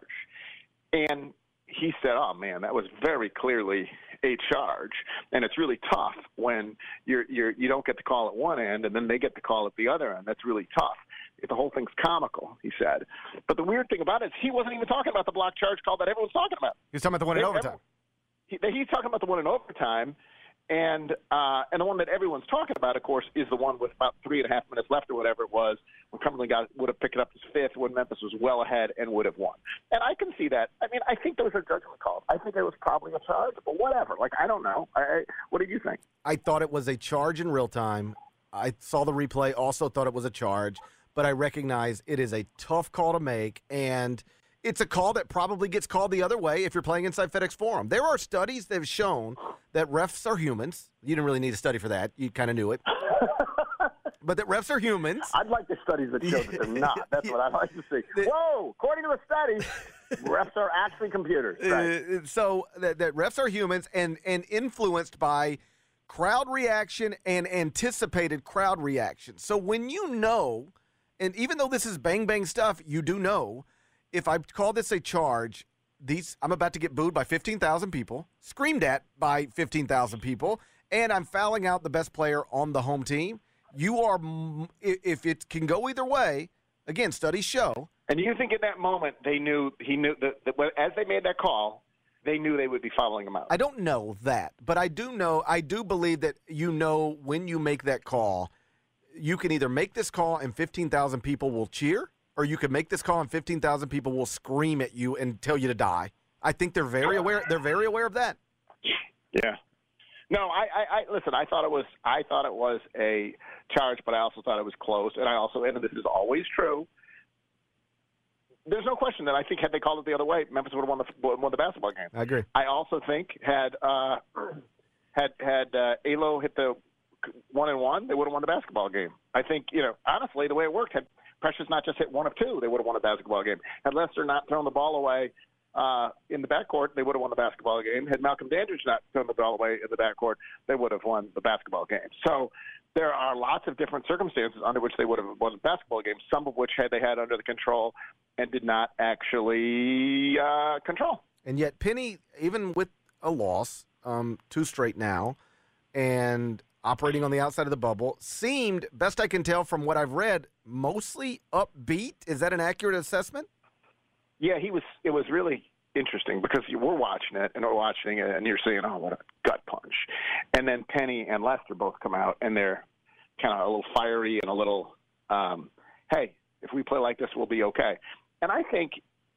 And he said, oh, man, that was very clearly a charge. And it's really tough when you're, you're, you don't get the call at one end and then they get the call at the other end. That's really tough. The whole thing's comical, he said. But the weird thing about it is he wasn't even talking about the block charge call that everyone's talking about. He's talking about the one in overtime. He, he's talking about the one in overtime. And uh, and the one that everyone's talking about, of course, is the one with about three and a half minutes left or whatever it was when Cumberland got, would have picked it up as fifth when Memphis was well ahead and would have won. And I can see that. I mean, I think those are judgment calls. I think it was probably a charge, but whatever. Like, I don't know. I, I, what did you think? I thought it was a charge in real time. I saw the replay, also thought it was a charge. But I recognize it is a tough call to make, and it's a call that probably gets called the other way if you're playing inside FedEx Forum. There are studies that have shown that refs are humans. You didn't really need a study for that. You kind of knew it. But that refs are humans. I'd like the studies that show that they're not. That's what I'd like to see. Whoa, according to a study, refs are actually computers. Right? Uh, so that, that refs are humans and, and influenced by crowd reaction and anticipated crowd reaction. So when you know, and even though this is bang-bang stuff, you do know, if I call this a charge, these I'm about to get booed by fifteen thousand people, screamed at by fifteen thousand people, and I'm fouling out the best player on the home team. You are, if it can go either way, again, studies show. And you think in that moment they knew, he knew, that, that as they made that call, they knew they would be following him out. I don't know that, but I do know, I do believe that you know when you make that call, you can either make this call and fifteen thousand people will cheer, or you can make this call and fifteen thousand people will scream at you and tell you to die. I think they're very aware. They're very aware of that. Yeah. No, I, I, I listen. I thought it was. I thought it was a charge, but I also thought it was close. And I also, and this is always true. There's no question that I think had they called it the other way, Memphis would have won the won the basketball game. I agree. I also think had uh, had had uh, Alo hit the one and one, they would have won the basketball game. I think you know honestly the way it worked, had Precious not just hit one of two, they would have won a basketball game. Had Lester not thrown the ball away uh, in the backcourt, they would have won the basketball game. Had Malcolm Dandridge not thrown the ball away in the backcourt, they would have won the basketball game. So there are lots of different circumstances under which they would have won the basketball game, some of which had they had under the control and did not actually uh, control. And yet Penny, even with a loss, um, two straight now, and operating on the outside of the bubble, seemed, best I can tell from what I've read, mostly upbeat. Is that an accurate assessment? Yeah, he was. It was really interesting because you were watching it and we're watching it, and you're saying, "Oh, what a gut punch!" And then Penny and Lester both come out, and they're kind of a little fiery and a little, um, "Hey, if we play like this, we'll be okay." And I think,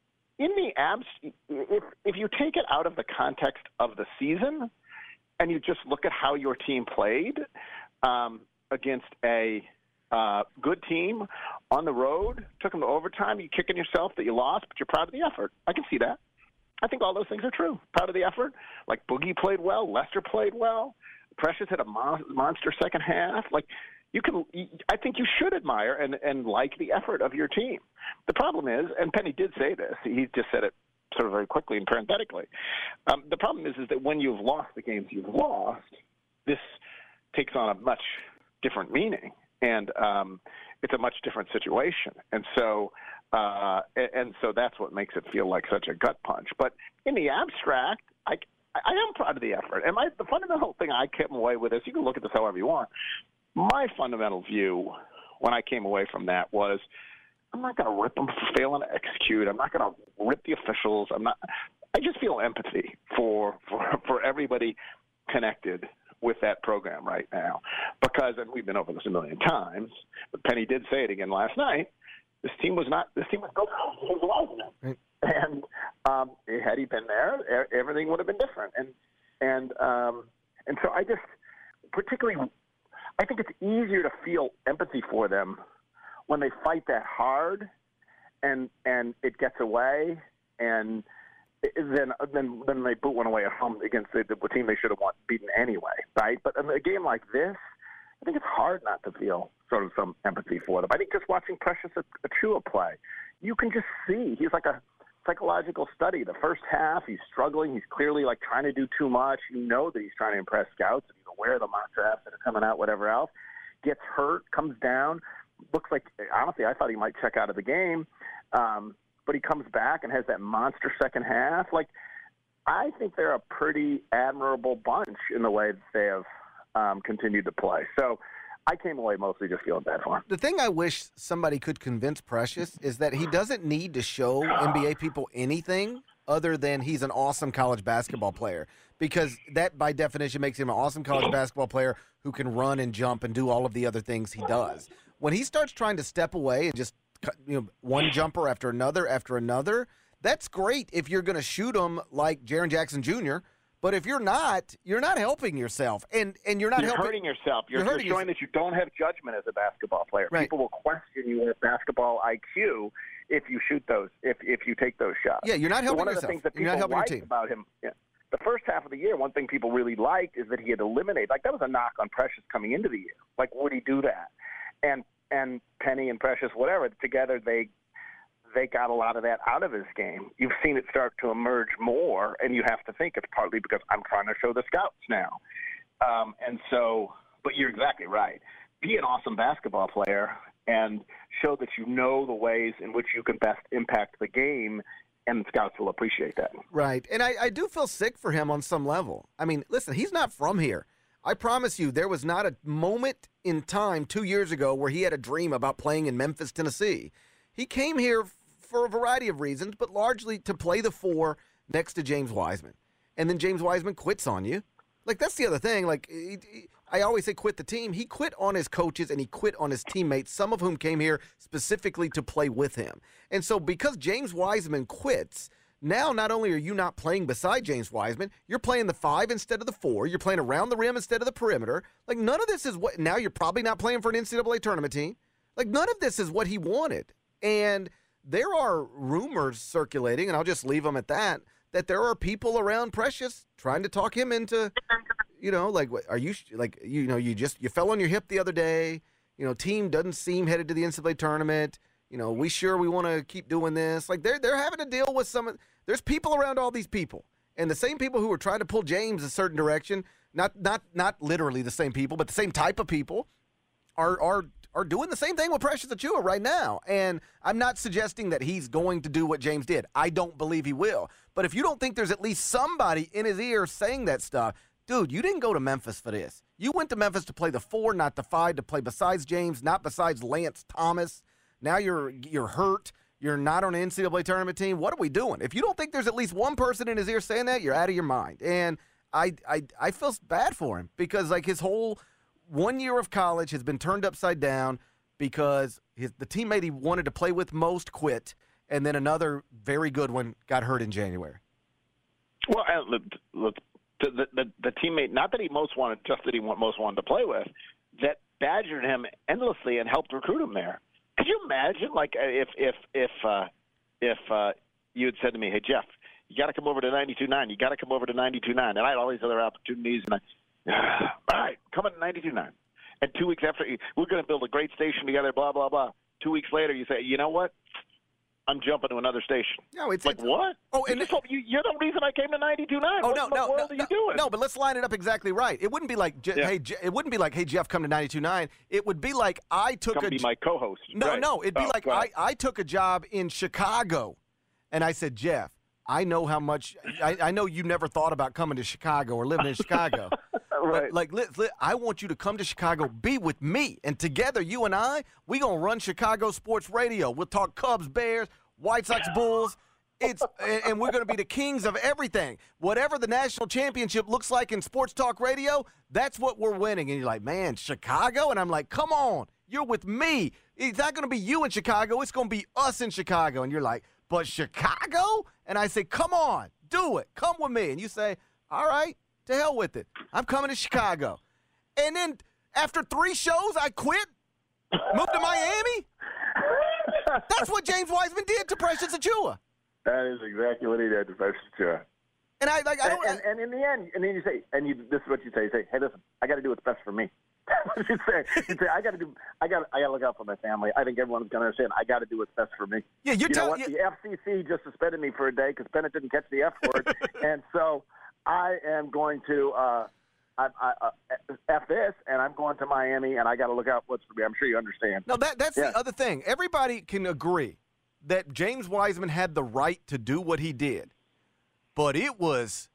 in the abs, if if you take it out of the context of the season, and you just look at how your team played um, against a uh, good team on the road, took them to overtime, you're kicking yourself that you lost, but you're proud of the effort. I can see that. I think all those things are true. Proud of the effort. Like Boogie played well, Lester played well, Precious had a mon- monster second half. Like you can, I think you should admire and, and like the effort of your team. The problem is, and Penny did say this, he just said it sort of very quickly and parenthetically. Um, the problem is, is that when you've lost the games you've lost, this takes on a much different meaning, and um, it's a much different situation. And so, uh, and, and so that's what makes it feel like such a gut punch. But in the abstract, I, I am proud of the effort. And my, the fundamental thing I came away with is, you can look at this however you want. My fundamental view when I came away from that was, I'm not going to rip them for failing to execute. I'm not going to rip the officials. I'm not. I just feel empathy for, for for everybody connected with that program right now, because, and we've been over this a million times, but Penny did say it again last night. This team was not. This team was built on right. And um, had he been there, everything would have been different. And and um, and so I just particularly, I think it's easier to feel empathy for them when they fight that hard, and and it gets away, and then then then they boot one away at home against the, the team they should have won, beaten anyway, right? But in a game like this, I think it's hard not to feel sort of some empathy for them. I think just watching Precious Achiuwa play, you can just see he's like a psychological study. The first half, he's struggling. He's clearly like trying to do too much. You know that he's trying to impress scouts. He's aware of the mock drafts that are coming out, whatever else. Gets hurt, comes down. Looks like, honestly, I thought he might check out of the game, um, but he comes back and has that monster second half. Like, I think they're a pretty admirable bunch in the way that they have um, continued to play. So I came away mostly just feeling bad for him. The thing I wish somebody could convince Precious is that he doesn't need to show N B A people anything other than he's an awesome college basketball player, because that, by definition, makes him an awesome college basketball player who can run and jump and do all of the other things he does. When he starts trying to step away and just, you know, one jumper after another after another, that's great if you're going to shoot him like Jaren Jackson Junior But if you're not, you're not helping yourself, and and you're not you're helping. hurting yourself. You're, you're, hurting you're showing yourself. that you don't have judgment as a basketball player. Right. People will question your basketball I Q if you shoot those, if if you take those shots. Yeah, you're not helping one yourself. Of the things that You're people not helping your liked team. about him, yeah, the first half of the year, one thing people really liked is that he had eliminated. Like that was a knock on Precious coming into the year. Like, would he do that? And and Penny and Precious, whatever, together they they got a lot of that out of his game. You've seen it start to emerge more, and you have to think it's partly because I'm trying to show the scouts now. Um, and so, but you're exactly right. Be an awesome basketball player and show that you know the ways in which you can best impact the game, and the scouts will appreciate that. Right. And I, I do feel sick for him on some level. I mean, listen, he's not from here. I promise you, there was not a moment in time two years ago where he had a dream about playing in Memphis, Tennessee. He came here for a variety of reasons, but largely to play the four next to James Wiseman. And then James Wiseman quits on you. Like, that's the other thing. Like, he, he, I always say quit the team. He quit on his coaches and he quit on his teammates, some of whom came here specifically to play with him. And so because James Wiseman quits, now not only are you not playing beside James Wiseman, you're playing the five instead of the four. You're playing around the rim instead of the perimeter. Like, none of this is what – now you're probably not playing for an N C double A tournament team. Like, none of this is what he wanted. And there are rumors circulating, and I'll just leave them at that, that there are people around Precious trying to talk him into, you know, like, are you, like, you know, you just, you fell on your hip the other day, you know, team doesn't seem headed to the N C double A tournament, you know, we sure we want to keep doing this. Like, they're, they're having to deal with some, there's people around all these people, and the same people who are trying to pull James a certain direction, not, not, not literally the same people, but the same type of people are, are, are doing the same thing with Precious Achiuwa right now. And I'm not suggesting that he's going to do what James did. I don't believe he will. But if you don't think there's at least somebody in his ear saying that stuff, dude, you didn't go to Memphis for this. You went to Memphis to play the four, not the five, to play besides James, not besides Lance Thomas. Now you're you're hurt. You're not on an N C double A tournament team. What are we doing? If you don't think there's at least one person in his ear saying that, you're out of your mind. And I I, I feel bad for him because, like, his whole one year of college has been turned upside down because his, the teammate he wanted to play with most quit, and then another very good one got hurt in January. Well, and look, look the, the, the, the teammate, not that he most wanted, just that he want, most wanted to play with, that badgered him endlessly and helped recruit him there. Could you imagine, like, if if if uh, if uh, you had said to me, "Hey, Jeff, you got to come over to ninety-two point nine. You got to come over to ninety-two point nine," and I had all these other opportunities, and I, all right, come on to ninety-two point nine. And two weeks after, we're going to build a great station together, blah blah blah. Two weeks later, you say, "You know what? I'm jumping to another station." No, it's like it's, what? Oh, and you just, you, you're the reason I came to ninety-two point nine. Oh what no, in the no, world no, are you no, doing? no, but let's line it up exactly right. It wouldn't be like, Je- Yeah. hey, Je- it wouldn't be like, hey, Jeff, come to ninety-two point nine. It would be like I took Come a be my co-host. No, Right. no, it'd be Oh, like go I, ahead. I took a job in Chicago, and I said, Jeff, I know how much I, I know you never thought about coming to Chicago or living in Chicago. Right. But like, li- li- I want you to come to Chicago, be with me, and together, you and I, we gonna run Chicago sports radio. We'll talk Cubs, Bears, White Sox, Bulls. It's and, and we're gonna be the kings of everything. Whatever the national championship looks like in sports talk radio, that's what we're winning. And you're like, man, Chicago, and I'm like, come on, you're with me. It's not gonna be you in Chicago. It's gonna be us in Chicago. And you're like, but Chicago? And I say, come on, do it. Come with me. And you say, all right. To hell with it. I'm coming to Chicago. And then after three shows, I quit, moved to Miami. That's what James Wiseman did to Precious Achiuwa. That is exactly what he did to Precious Achiuwa. And I like I don't. And, and, and in the end, and then you say, and you, this is what you say. You say, hey, listen, I got to do what's best for me. That's what you say. You say, I got to do. I got. I got to look out for my family. I think everyone's going to understand. I got to do what's best for me. Yeah, you're you know telling- what? The F C C just suspended me for a day because Bennett didn't catch the F word, and so I am going to. Uh, I, I, uh, F this, and I'm going to Miami, and I got to look out what's for me. I'm sure you understand. No, that that's Yeah. the other thing. Everybody can agree that James Wiseman had the right to do what he did, but it was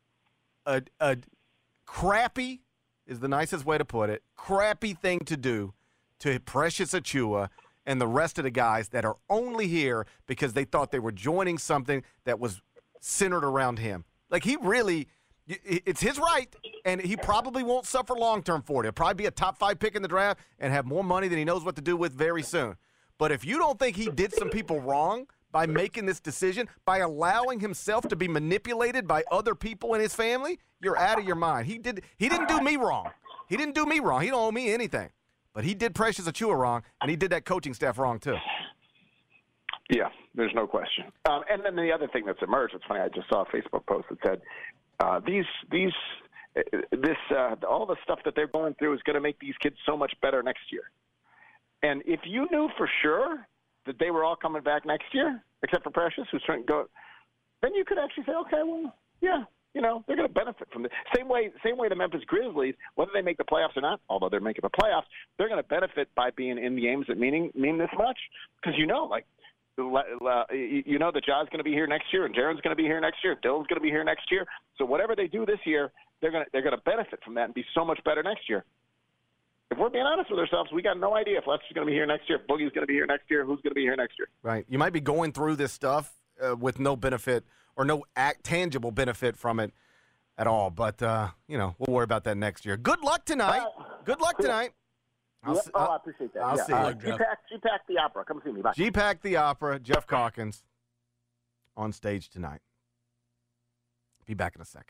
a a crappy is the nicest way to put it. Crappy thing to do to Precious Achiuwa and the rest of the guys that are only here because they thought they were joining something that was centered around him. Like, he really, it's his right, and he probably won't suffer long-term for it. He'll probably be a top five pick in the draft and have more money than he knows what to do with very soon. But if you don't think he did some people wrong by making this decision, by allowing himself to be manipulated by other people in his family, you're out of your mind. He did. He didn't do me wrong. He didn't do me wrong. He don't owe me anything. But he did Precious Achiuwa wrong, and he did that coaching staff wrong too. Yeah, there's no question. Um, and then the other thing that's emerged, it's funny, I just saw a Facebook post that said uh, these these this uh, all the stuff that they're going through is going to make these kids so much better next year. And if you knew for sure that they were all coming back next year, except for Precious, who's trying to go, then you could actually say, okay, well, yeah, you know, they're going to benefit from this. Same way, same way the Memphis Grizzlies, whether they make the playoffs or not, although they're making the playoffs, they're going to benefit by being in games that meaning mean this much, because you know, like, you know that Ja's going to be here next year, and Jaren's going to be here next year, Dylan's going to be here next year. So whatever they do this year, they're going to they're going to benefit from that and be so much better next year. If we're being honest with ourselves, we got no idea if Lester's going to be here next year, if Boogie's going to be here next year, who's going to be here next year. Right. You might be going through this stuff uh, with no benefit or no act, tangible benefit from it at all. But, uh, you know, we'll worry about that next year. Good luck tonight. Uh, Good luck cool. tonight. I'll I'll, see, oh, I appreciate that. I'll yeah. see uh, you. G-Pack, G-Pack the Opera. Come see me. Bye. G-Pack the Opera, Jeff Calkins on stage tonight. Be back in a second.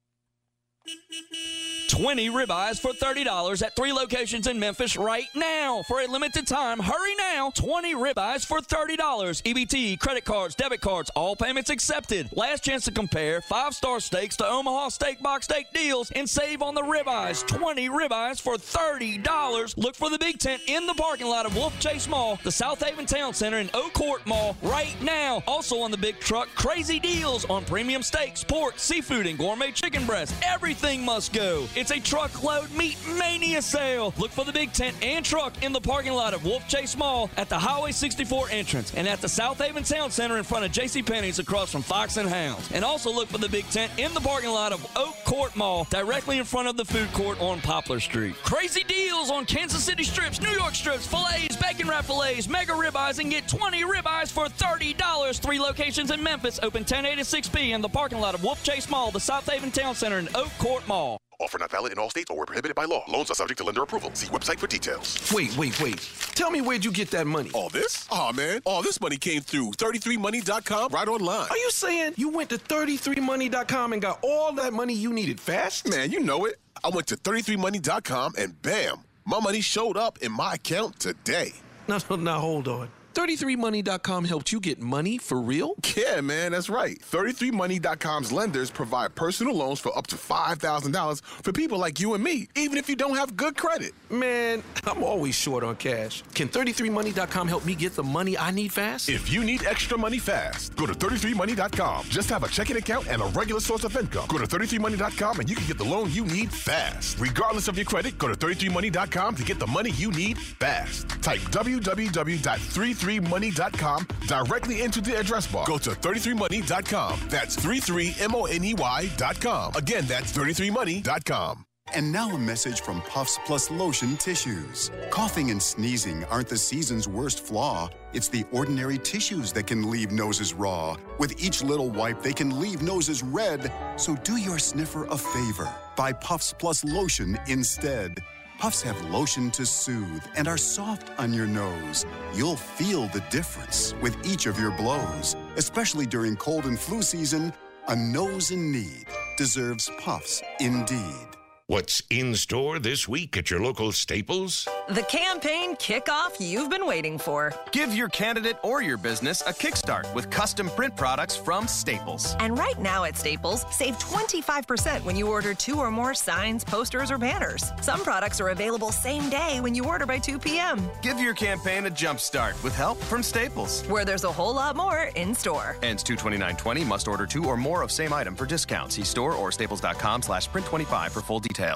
twenty ribeyes for thirty dollars at three locations in Memphis right now. For a limited time, hurry now. twenty ribeyes for thirty dollars. E B T, credit cards, debit cards, all payments accepted. Last chance to compare five-star steaks to Omaha Steak Box Steak deals and save on the ribeyes. twenty ribeyes for thirty dollars. Look for the big tent in the parking lot of Wolf Chase Mall, the South Haven Town Center, and Oak Court Mall right now. Also on the big truck, crazy deals on premium steaks, pork, seafood, and gourmet chicken breast. Everything must go. It's a truckload meat mania sale. Look for the big tent and truck in the parking lot of Wolf Chase Mall at the Highway sixty-four entrance and at the South Haven Town Center in front of JCPenney's across from Fox and Hounds. And also look for the big tent in the parking lot of Oak Court Mall directly in front of the food court on Poplar Street. Crazy deals on Kansas City strips, New York strips, fillets, bacon wrap fillets, mega ribeyes, and get twenty ribeyes for thirty dollars. Three locations in Memphis, open ten a to six p in the parking lot of Wolf Chase Mall, the South Haven Town Center, and Oak Court Mall. Offer not valid in all states or were prohibited by law. Loans are subject to lender approval. See website for details. Wait, wait, wait. Tell me, where'd you get that money? All this? Oh, man. All this money came through thirty-three money dot com right online. Are you saying you went to thirty-three money dot com and got all that money you needed fast? Man, you know it. I went to thirty-three money dot com and bam, my money showed up in my account today. Now, now hold on. thirty-three money dot com helped you get money for real? Yeah, man, that's right. thirty-three money dot com's lenders provide personal loans for up to five thousand dollars for people like you and me, even if you don't have good credit. Man, I'm always short on cash. Can thirty-three money dot com help me get the money I need fast? If you need extra money fast, go to thirty-three money dot com. Just have a checking account and a regular source of income. Go to thirty-three money dot com and you can get the loan you need fast. Regardless of your credit, go to thirty-three money dot com to get the money you need fast. Type w w w dot thirty-three money dot com directly into the address bar. Go to thirty-three money dot com. That's thirty-three money dot com. Again, that's thirty-three money dot com. And now a message from Puffs Plus Lotion Tissues. Coughing and sneezing aren't the season's worst flaw. It's the ordinary tissues that can leave noses raw. With each little wipe, they can leave noses red. So do your sniffer a favor. Buy Puffs Plus Lotion instead. Puffs have lotion to soothe and are soft on your nose. You'll feel the difference with each of your blows. Especially during cold and flu season, a nose in need deserves Puffs indeed. What's in store this week at your local Staples? The campaign kickoff you've been waiting for. Give your candidate or your business a kickstart with custom print products from Staples. And right now at Staples, save twenty-five percent when you order two or more signs, posters, or banners. Some products are available same day when you order by two p.m. Give your campaign a jump start with help from Staples. Where there's a whole lot more in store. Ends two twenty-nine twenty. Must order two or more of same item for discount. See store or staples.com slash print 25 for full details.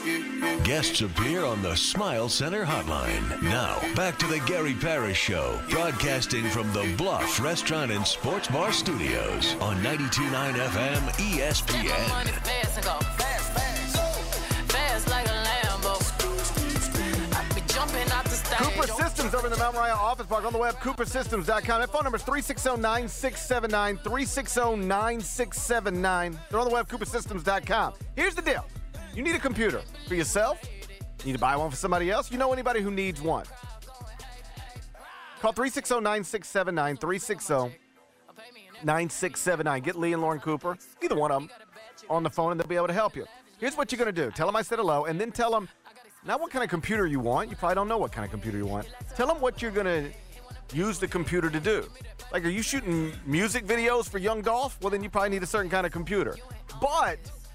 Guests appear on the Smile Center hotline. Now, back to the Gary Parrish Show, broadcasting from the Bluff Restaurant and Sports Bar Studios on ninety-two point nine F M E S P N. Cooper Systems over in the Mount Moriah Office Park on the web, cooper systems dot com. That phone number is three six zero, nine six seven nine, three six zero, nine six seven nine. They're on the web, cooper systems dot com. Here's the deal. You need a computer for yourself. You need to buy one for somebody else. You know anybody who needs one. Call three six zero, nine six seven nine, three six zero, nine six seven nine. Get Lee and Lauren Cooper, either one of them, on the phone, and they'll be able to help you. Here's what you're going to do. Tell them I said hello, and then tell them not what kind of computer you want. You probably don't know what kind of computer you want. Tell them what you're going to use the computer to do. Like, are you shooting music videos for Young Dolph? Well, then you probably need a certain kind of computer. But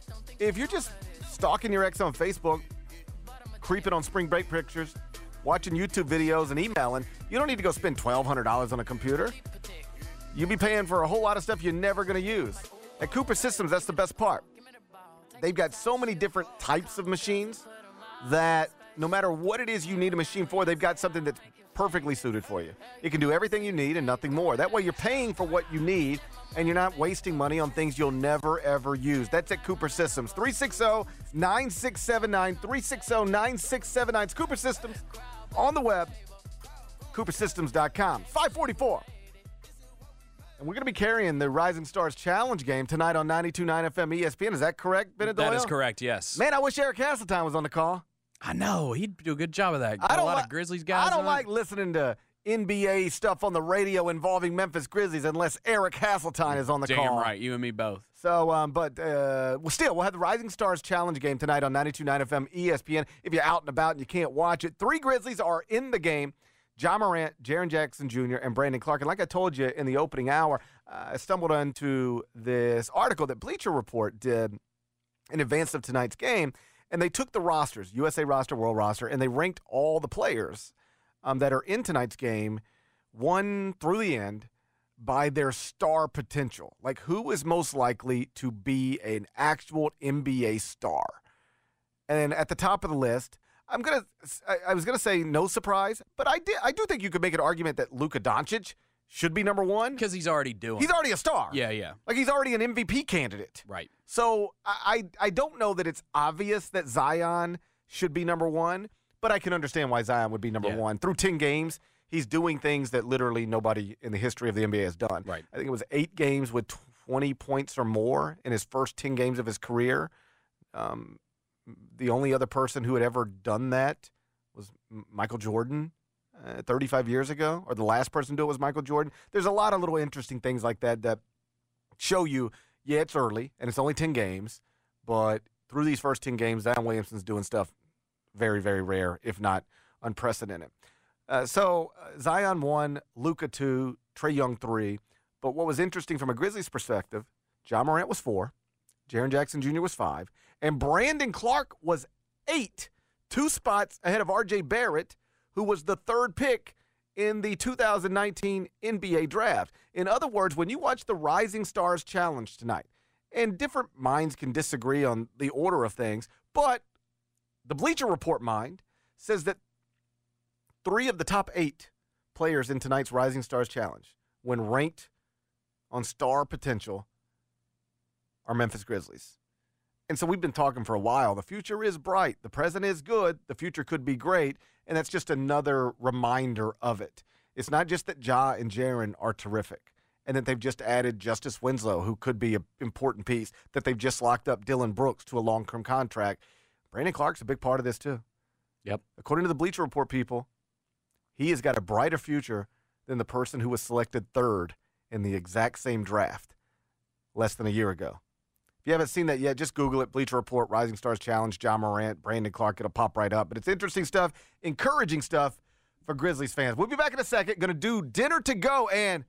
if you're just stalking your ex on Facebook, creeping on spring break pictures, watching YouTube videos, and emailing, you don't need to go spend twelve hundred dollars on a computer. You'll be paying for a whole lot of stuff you're never going to use. At Cooper Systems, that's the best part. They've got so many different types of machines that no matter what it is you need a machine for, they've got something that's perfectly suited for you. It can do everything you need and nothing more. That way you're paying for what you need and you're not wasting money on things you'll never, ever use. That's at Cooper Systems. three six zero, nine six seven nine, three six zero, nine six seven nine. It's Cooper Systems on the web, cooper systems dot com. five forty-four. And we're going to be carrying the Rising Stars Challenge game tonight on ninety-two point nine F M E S P N. Is that correct, Bennett Doyle? That is correct, yes. Man, I wish Eric Hasseltine was on the call. I know. He'd do a good job of that. Got I don't a lot li- of Grizzlies guys I don't on like it. listening to N B A stuff on the radio involving Memphis Grizzlies unless Eric Hasseltine is on the Damn call. right. You and me both. So, um, but uh, well, still, we'll have the Rising Stars Challenge game tonight on ninety-two point nine F M E S P N. If you're out and about and you can't watch it, three Grizzlies are in the game. Ja Morant, Jaren Jackson Junior, and Brandon Clark. And like I told you in the opening hour, uh, I stumbled onto this article that Bleacher Report did in advance of tonight's game, and they took the rosters, U S A roster, world roster, and they ranked all the players um, that are in tonight's game, one through the end, by their star potential. Like, who is most likely to be an actual N B A star? And at the top of the list, I'm gonna. I, I was gonna say no surprise, but I did. I do think you could make an argument that Luka Doncic should be number one because he's already doing. He's already a star. Yeah, yeah. Like, he's already an M V P candidate. Right. So I, I I don't know that it's obvious that Zion should be number one, but I can understand why Zion would be number Yeah. one. Through ten games, he's doing things that literally nobody in the history of the N B A has done. Right. I think it was eight games with twenty points or more in his first ten games of his career. Um, the only other person who had ever done that was M- Michael Jordan uh, thirty-five years ago, or the last person to do it was Michael Jordan. There's a lot of little interesting things like that that show you, yeah, it's early, and it's only ten games, but through these first ten games, Zion Williamson's doing stuff very, very rare, if not unprecedented. Uh, so uh, Zion one, Luka two, Trae Young three. But what was interesting from a Grizzlies perspective, Ja Morant was four, Jaren Jackson Junior was five, and Brandon Clark was eight, two spots ahead of R J Barrett, who was the third pick in the two thousand nineteen N B A draft. In other words, when you watch the Rising Stars Challenge tonight, and different minds can disagree on the order of things, but the Bleacher Report mind says that three of the top eight players in tonight's Rising Stars Challenge, when ranked on star potential, are Memphis Grizzlies. And so we've been talking for a while. The future is bright. The present is good. The future could be great. And that's just another reminder of it. It's not just that Ja and Jaren are terrific and that they've just added Justice Winslow, who could be an important piece, that they've just locked up Dylan Brooks to a long-term contract. Brandon Clark's a big part of this too. Yep. According to the Bleacher Report people, he has got a brighter future than the person who was selected third in the exact same draft less than a year ago. If you haven't seen that yet, just Google it, Bleacher Report, Rising Stars Challenge, Ja Morant, Brandon Clark. It'll pop right up. But it's interesting stuff, encouraging stuff for Grizzlies fans. We'll be back in a second. Going to do dinner to go. And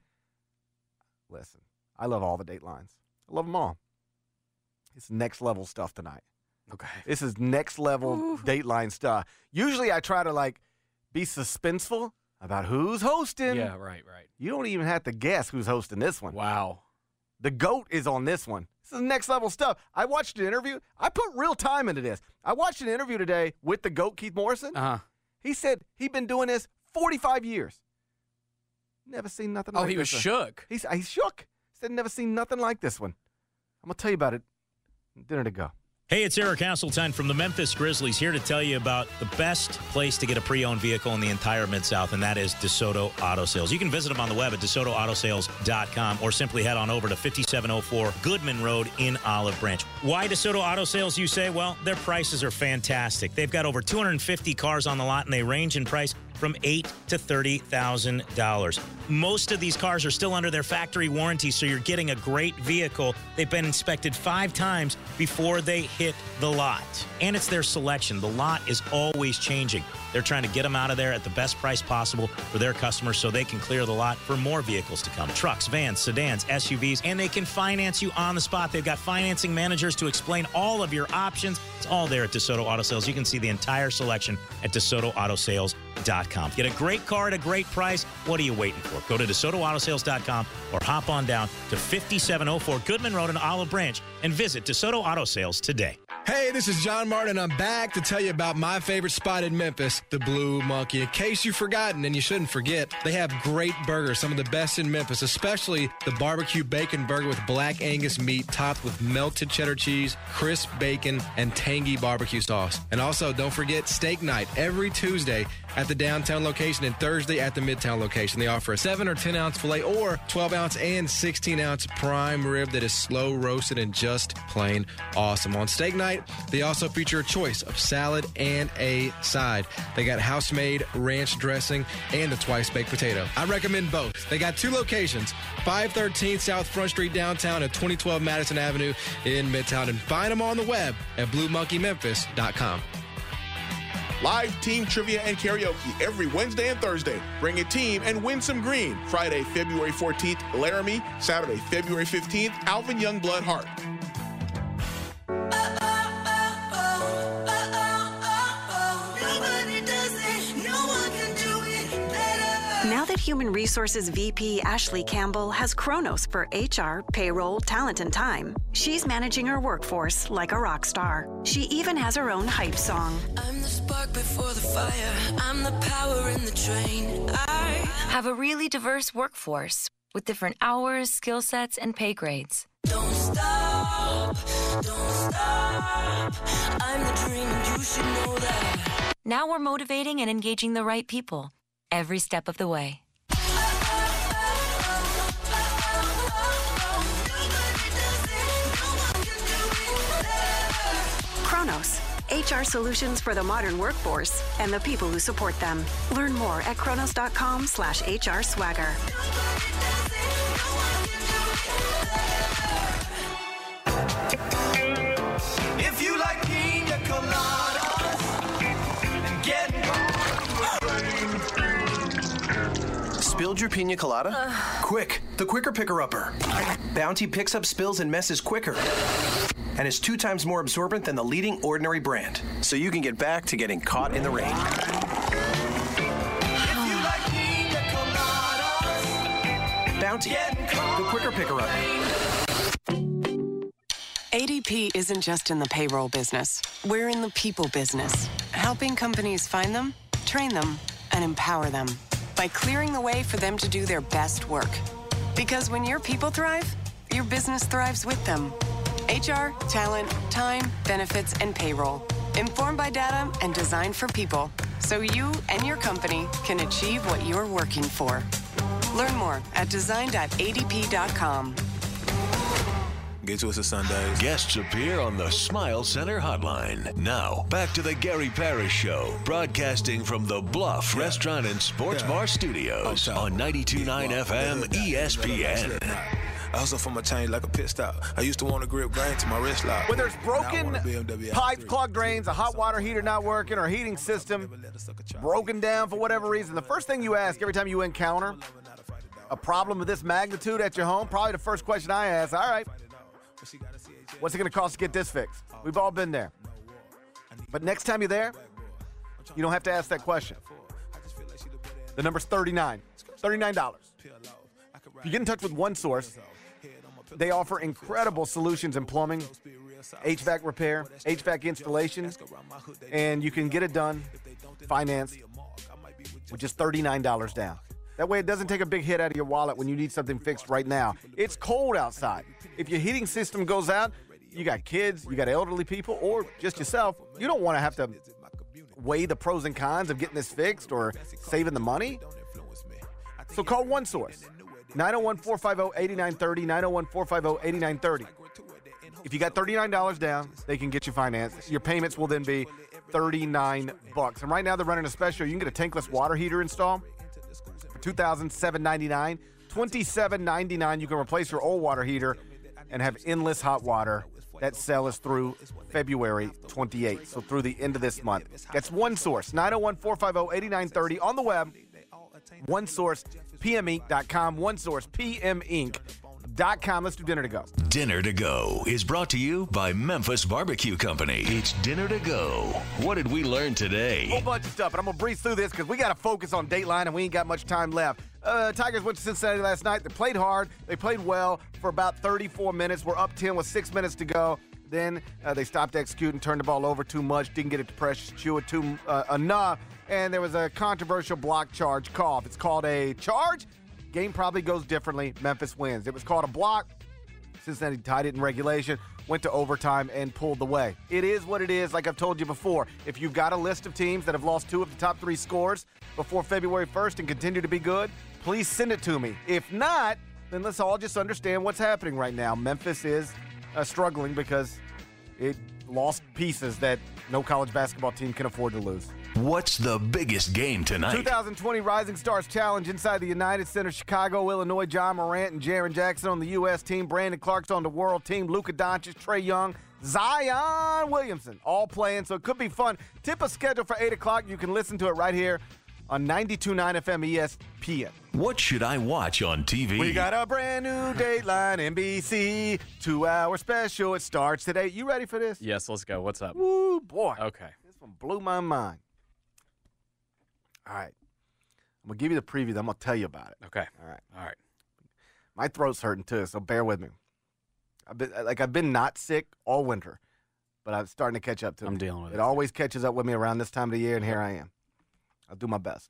listen, I love all the Datelines. I love them all. It's next level stuff tonight. Okay. This is next level Ooh. Dateline stuff. Usually I try to, like, be suspenseful about who's hosting. Yeah, right, right. You don't even have to guess who's hosting this one. Wow. The GOAT is on this one. This is next level stuff. I watched an interview. I put real time into this. I watched an interview today with the GOAT, Keith Morrison. Uh-huh. He said he'd been doing this forty-five years. Never seen nothing oh, like this. Oh, he was one. shook. He's, he's shook. He said never seen nothing like this one. I'm going to tell you about it. Dinner to go. Hey, it's Eric Hasseltine from the Memphis Grizzlies here to tell you about the best place to get a pre-owned vehicle in the entire Mid-South, and that is DeSoto Auto Sales. You can visit them on the web at DeSoto Auto Sales dot com or simply head on over to fifty-seven oh four Goodman Road in Olive Branch. Why DeSoto Auto Sales, you say? Well, their prices are fantastic. They've got over two hundred fifty cars on the lot, and they range in price from eight thousand dollars to thirty thousand dollars. Most of these cars are still under their factory warranty, so you're getting a great vehicle. They've been inspected five times before they hit the lot. And it's their selection. The lot is always changing. They're trying to get them out of there at the best price possible for their customers so they can clear the lot for more vehicles to come. Trucks, vans, sedans, S U Vs, and they can finance you on the spot. They've got financing managers to explain all of your options. It's all there at DeSoto Auto Sales. You can see the entire selection at DeSoto Auto Sales dot com. Get a great car at a great price. What are you waiting for? Go to DeSoto Auto Sales dot com or hop on down to fifty-seven oh four Goodman Road in Olive Branch and visit DeSoto Auto Sales today. Hey, this is John Martin. I'm back to tell you about my favorite spot in Memphis, the Blue Monkey. In case you've forgotten, and you shouldn't forget, they have great burgers, some of the best in Memphis, especially the barbecue bacon burger with black Angus meat topped with melted cheddar cheese, crisp bacon, and tangy barbecue sauce. And also, don't forget steak night every Tuesday at the downtown location and Thursday at the midtown location. They offer a seven or ten ounce filet or twelve ounce and sixteen ounce prime rib that is slow roasted and just plain awesome. On steak night, they also feature a choice of salad and a side. They got house-made ranch dressing and the twice-baked potato. I recommend both. They got two locations, five thirteen South Front Street downtown and twenty twelve Madison Avenue in Midtown. And find them on the web at blue monkey memphis dot com. Live team trivia and karaoke every Wednesday and Thursday. Bring a team and win some green. Friday, February fourteenth, Laramie. Saturday, February fifteenth, Alvin Youngblood Hart. Now that Human Resources V P Ashley Campbell has Kronos for H R, payroll, talent, and time, she's managing her workforce like a rock star. She even has her own hype song. I'm the spark before the fire. I'm the power in the train. I have a really diverse workforce with different hours, skill sets, and pay grades. Don't stop, don't stop. I'm the dream and you should know that. Now we're motivating and engaging the right people every step of the way. Kronos, H R solutions for the modern workforce and the people who support them. Learn more at kronos dot com slash H R swagger. If you like pina coladas and getting Spilled your pina colada? Uh. Quick, the quicker picker-upper. Bounty picks up spills and messes quicker. And is two times more absorbent than the leading Ordinary brand. So you can get back to getting caught in the rain. If you like pina coladas, Bounty, the quicker picker-upper. A D P isn't just in the payroll business. We're in the people business, helping companies find them, train them, and empower them by clearing the way for them to do their best work. Because when your people thrive, your business thrives with them. H R, talent, time, benefits, and payroll. Informed by data and designed for people, so you and your company can achieve what you're working for. Learn more at design dot A D P dot com. Get to us a Sunday. Guests appear on the Smile Center hotline. Now, back to the Gary Parrish Show, broadcasting from the Bluff yeah. Restaurant and Sports yeah. Bar Studios on ninety-two point nine F M E S P N. I hustle for my change like a pit stop. I used to want to grip grain to my wrist lock. When there's broken pipes, clogged drains, a hot water heater not working, or a heating system broken down for whatever reason, the first thing you ask every time you encounter a problem of this magnitude at your home, probably the first question I ask, all right, what's it going to cost to get this fixed? We've all been there. But next time you're there, you don't have to ask that question. The number's thirty-nine dollars. thirty-nine dollars. If you get in touch with One Source, they offer incredible solutions in plumbing, H V A C repair, H V A C installation, and you can get it done, financed, with just thirty-nine dollars down. That way it doesn't take a big hit out of your wallet when you need something fixed right now. It's cold outside. If your heating system goes out, you got kids, you got elderly people, or just yourself, you don't want to have to weigh the pros and cons of getting this fixed or saving the money. So call One Source, nine oh one, four five oh, eight nine three oh, nine oh one, four five oh, eight nine three oh. If you got thirty-nine dollars down, they can get you financed. Your payments will then be thirty-nine bucks. And right now they're running a special. You can get a tankless water heater installed for two thousand seven hundred ninety-nine dollars. twenty-seven ninety-nine. You can replace your old water heater and have endless hot water. That sale is through February twenty-eighth, so through the end of this month. That's OneSource, nine oh one, four five oh, eight nine three oh on the web, one source p m inc dot com, OneSource P M Inc dot com. Let's do Dinner to Go. Dinner to Go is brought to you by Memphis Barbecue Company. It's Dinner to Go. What did we learn today? Whole bunch of stuff, but I'm going to breeze through this because we got to focus on Dateline and we ain't got much time left. Uh, Tigers went to Cincinnati last night. They played hard. They played well for about thirty-four minutes. We're up ten with six minutes to go. Then uh, they stopped executing, turned the ball over too much, didn't get it to Precious Chua too uh, enough, and there was a controversial block charge call. If it's called a charge, game probably goes differently. Memphis wins. It was called a block. Cincinnati tied it in regulation, went to overtime, and pulled the way. It is what it is, like I've told you before. If you've got a list of teams that have lost two of the top three scores before February first and continue to be good, please send it to me. If not, then let's all just understand what's happening right now. Memphis is uh, struggling because it lost pieces that no college basketball team can afford to lose. What's the biggest game tonight? twenty twenty Rising Stars Challenge inside the United Center, Chicago, Illinois. John Morant and Jaren Jackson on the U S team. Brandon Clark's on the world team. Luka Doncic, Trae Young, Zion Williamson, all playing, so it could be fun. Tip a schedule for eight o'clock. You can listen to it right here on ninety-two point nine F M E S P N. What should I watch on T V? We got a brand new Dateline N B C two-hour special. It starts today. You ready for this? Yes, let's go. What's up? Woo, boy. Okay. This one blew my mind. All right. I'm going to give you the preview, then I'm going to tell you about it. Okay. All right. All right. My throat's hurting too, so bear with me. I've been like I've been not sick all winter, but I'm starting to catch up to it. I'm dealing with it. It always catches up with me around this time of the year, and here I am. I'll do my best.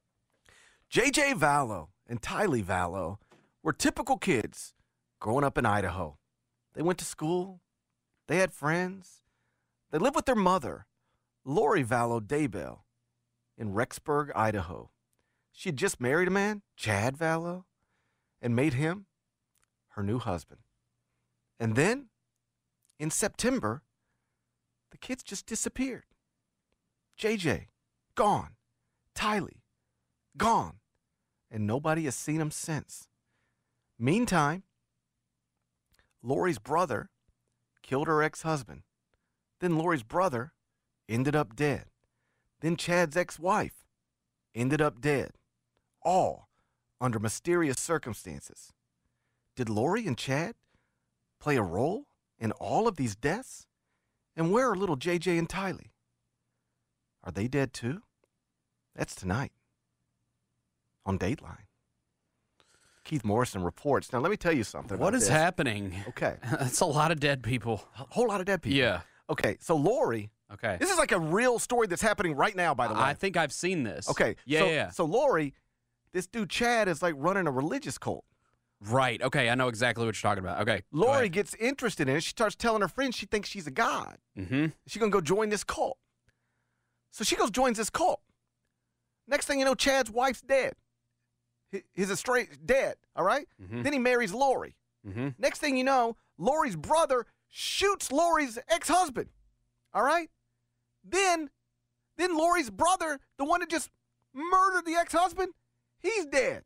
J J Vallow and Tylee Vallow were typical kids growing up in Idaho. They went to school. They had friends. They lived with their mother, Lori Vallow Daybell, in Rexburg, Idaho. She had just married a man, Chad Vallow, and made him her new husband. And then, in September, the kids just disappeared. J J, gone. Tylee, gone. And nobody has seen him since. Meantime, Lori's brother killed her ex-husband. Then Lori's brother ended up dead. Then Chad's ex-wife ended up dead. All under mysterious circumstances. Did Lori and Chad play a role in all of these deaths? And where are little J J and Tylee? Are they dead too? That's tonight on Dateline. Keith Morrison reports. Now, let me tell you something. What about is this. happening? Okay. That's a lot of dead people. A whole lot of dead people. Yeah. Okay, so Lori. Okay. This is like a real story that's happening right now, by the way. I think I've seen this. Okay. Yeah, so, yeah. So Lori, this dude Chad is like running a religious cult. Right. Okay, I know exactly what you're talking about. Okay. Lori gets interested in it. She starts telling her friends she thinks she's a god. Mm-hmm. She's going to go join this cult. So she goes joins this cult. Next thing you know, Chad's wife's dead. His estranged dead, all right? Mm-hmm. Then he marries Lori. Mm-hmm. Next thing you know, Lori's brother shoots Lori's ex-husband, all right? Then, then Lori's brother, the one that just murdered the ex-husband, he's dead.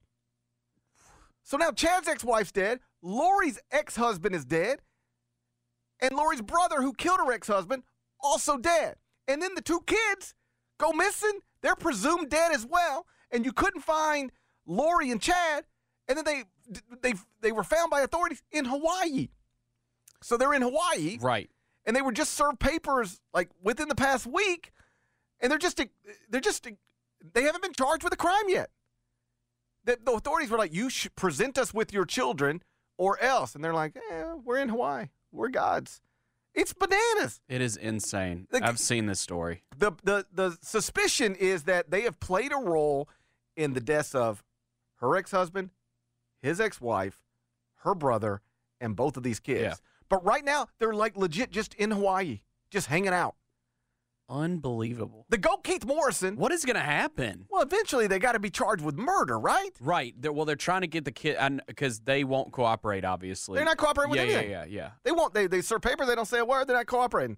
So now Chad's ex-wife's dead, Lori's ex-husband is dead, and Lori's brother who killed her ex-husband, also dead. And then the two kids go missing. They're presumed dead as well, and you couldn't find Lori and Chad, and then they they they were found by authorities in Hawaii. So they're in Hawaii. Right. And they were just served papers like within the past week, and they're just they're just they haven't been charged with a crime yet. The, the authorities were like, "You should present us with your children or else." And they're like, eh, "We're in Hawaii. We're gods." It's bananas. It is insane. Like, I've seen this story. The the the suspicion is that they have played a role in the deaths of her ex-husband, his ex-wife, her brother, and both of these kids. Yeah. But right now, they're like legit just in Hawaii, just hanging out. Unbelievable. The GOAT Keith Morrison. What is going to happen? Well, eventually they got to be charged with murder, right? Right. They're, well, they're trying to get the kid, because they won't cooperate, obviously. They're not cooperating with yeah, anything. Yeah, yeah, yeah. They won't. They, they serve papers. They don't say a word. They're not cooperating.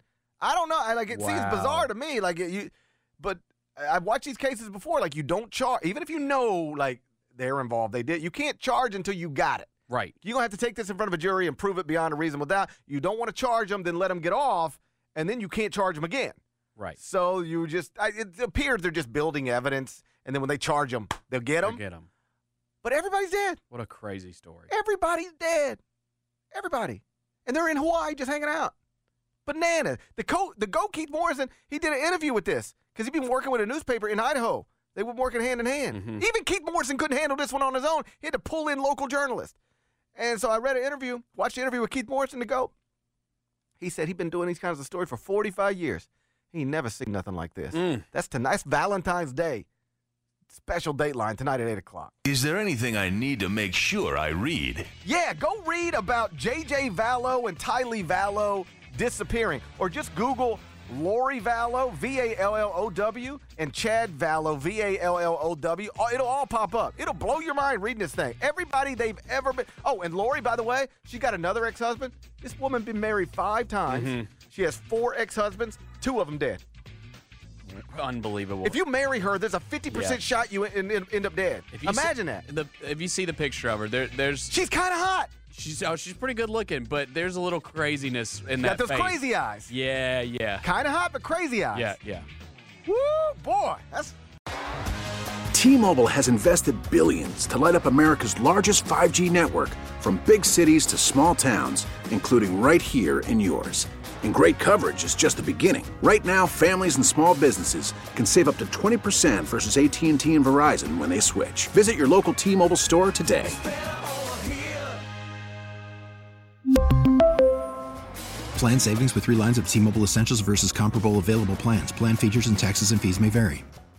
I don't know. I, like it Wow. seems bizarre to me. Like it, you, but I've watched these cases before. Like you don't charge, even if you know like they're involved. They did. You can't charge until you got it. Right. You're gonna have to take this in front of a jury and prove it beyond a reasonable doubt. You don't want to charge them, then let them get off, and then you can't charge them again. Right. So you just, I, it appears they're just building evidence, and then when they charge them, they'll get them. Get them. But everybody's dead. What a crazy story. Everybody's dead. Everybody. And they're in Hawaii just hanging out. Banana. The co- the Go Keith Morrison, he did an interview with this because he'd been working with a newspaper in Idaho. They were working hand in hand. Mm-hmm. Even Keith Morrison couldn't handle this one on his own. He had to pull in local journalists. And so I read an interview, watched the interview with Keith Morrison, the GOAT. He said he'd been doing these kinds of stories for forty-five years. He never seen nothing like this. Mm. That's tonight's Valentine's Day. Special Dateline tonight at eight o'clock. Is there anything I need to make sure I read? Yeah, go read about J J Vallow and Tylee Vallow disappearing. Or just Google Lori Vallow, V A L L O W, and Chad Vallow, V A L L O W. It'll all pop up. It'll blow your mind reading this thing. Everybody they've ever been. Oh, and Lori, by the way, she got another ex-husband. This woman been married five times. Mm-hmm. She has four ex-husbands, two of them dead. Unbelievable. If you marry her, there's a fifty percent Yeah. shot you end, end, end up dead. If you Imagine see, that. The, if you see the picture of her, there, there's She's kind of hot. she's oh she's pretty good looking, but there's a little craziness in Got that those face. crazy eyes. Yeah, yeah, Kind of hot, but crazy eyes. yeah, yeah. Woo, boy. That's T-Mobile has invested billions to light up America's largest five G network, from big cities to small towns, including right here in yours. And great coverage is just the beginning. Right now, families and small businesses can save up to twenty percent versus A T and T and Verizon when they switch. Visit your local T-Mobile store today. Plan savings with three lines of T-Mobile Essentials versus comparable available plans. Plan features and taxes and fees may vary.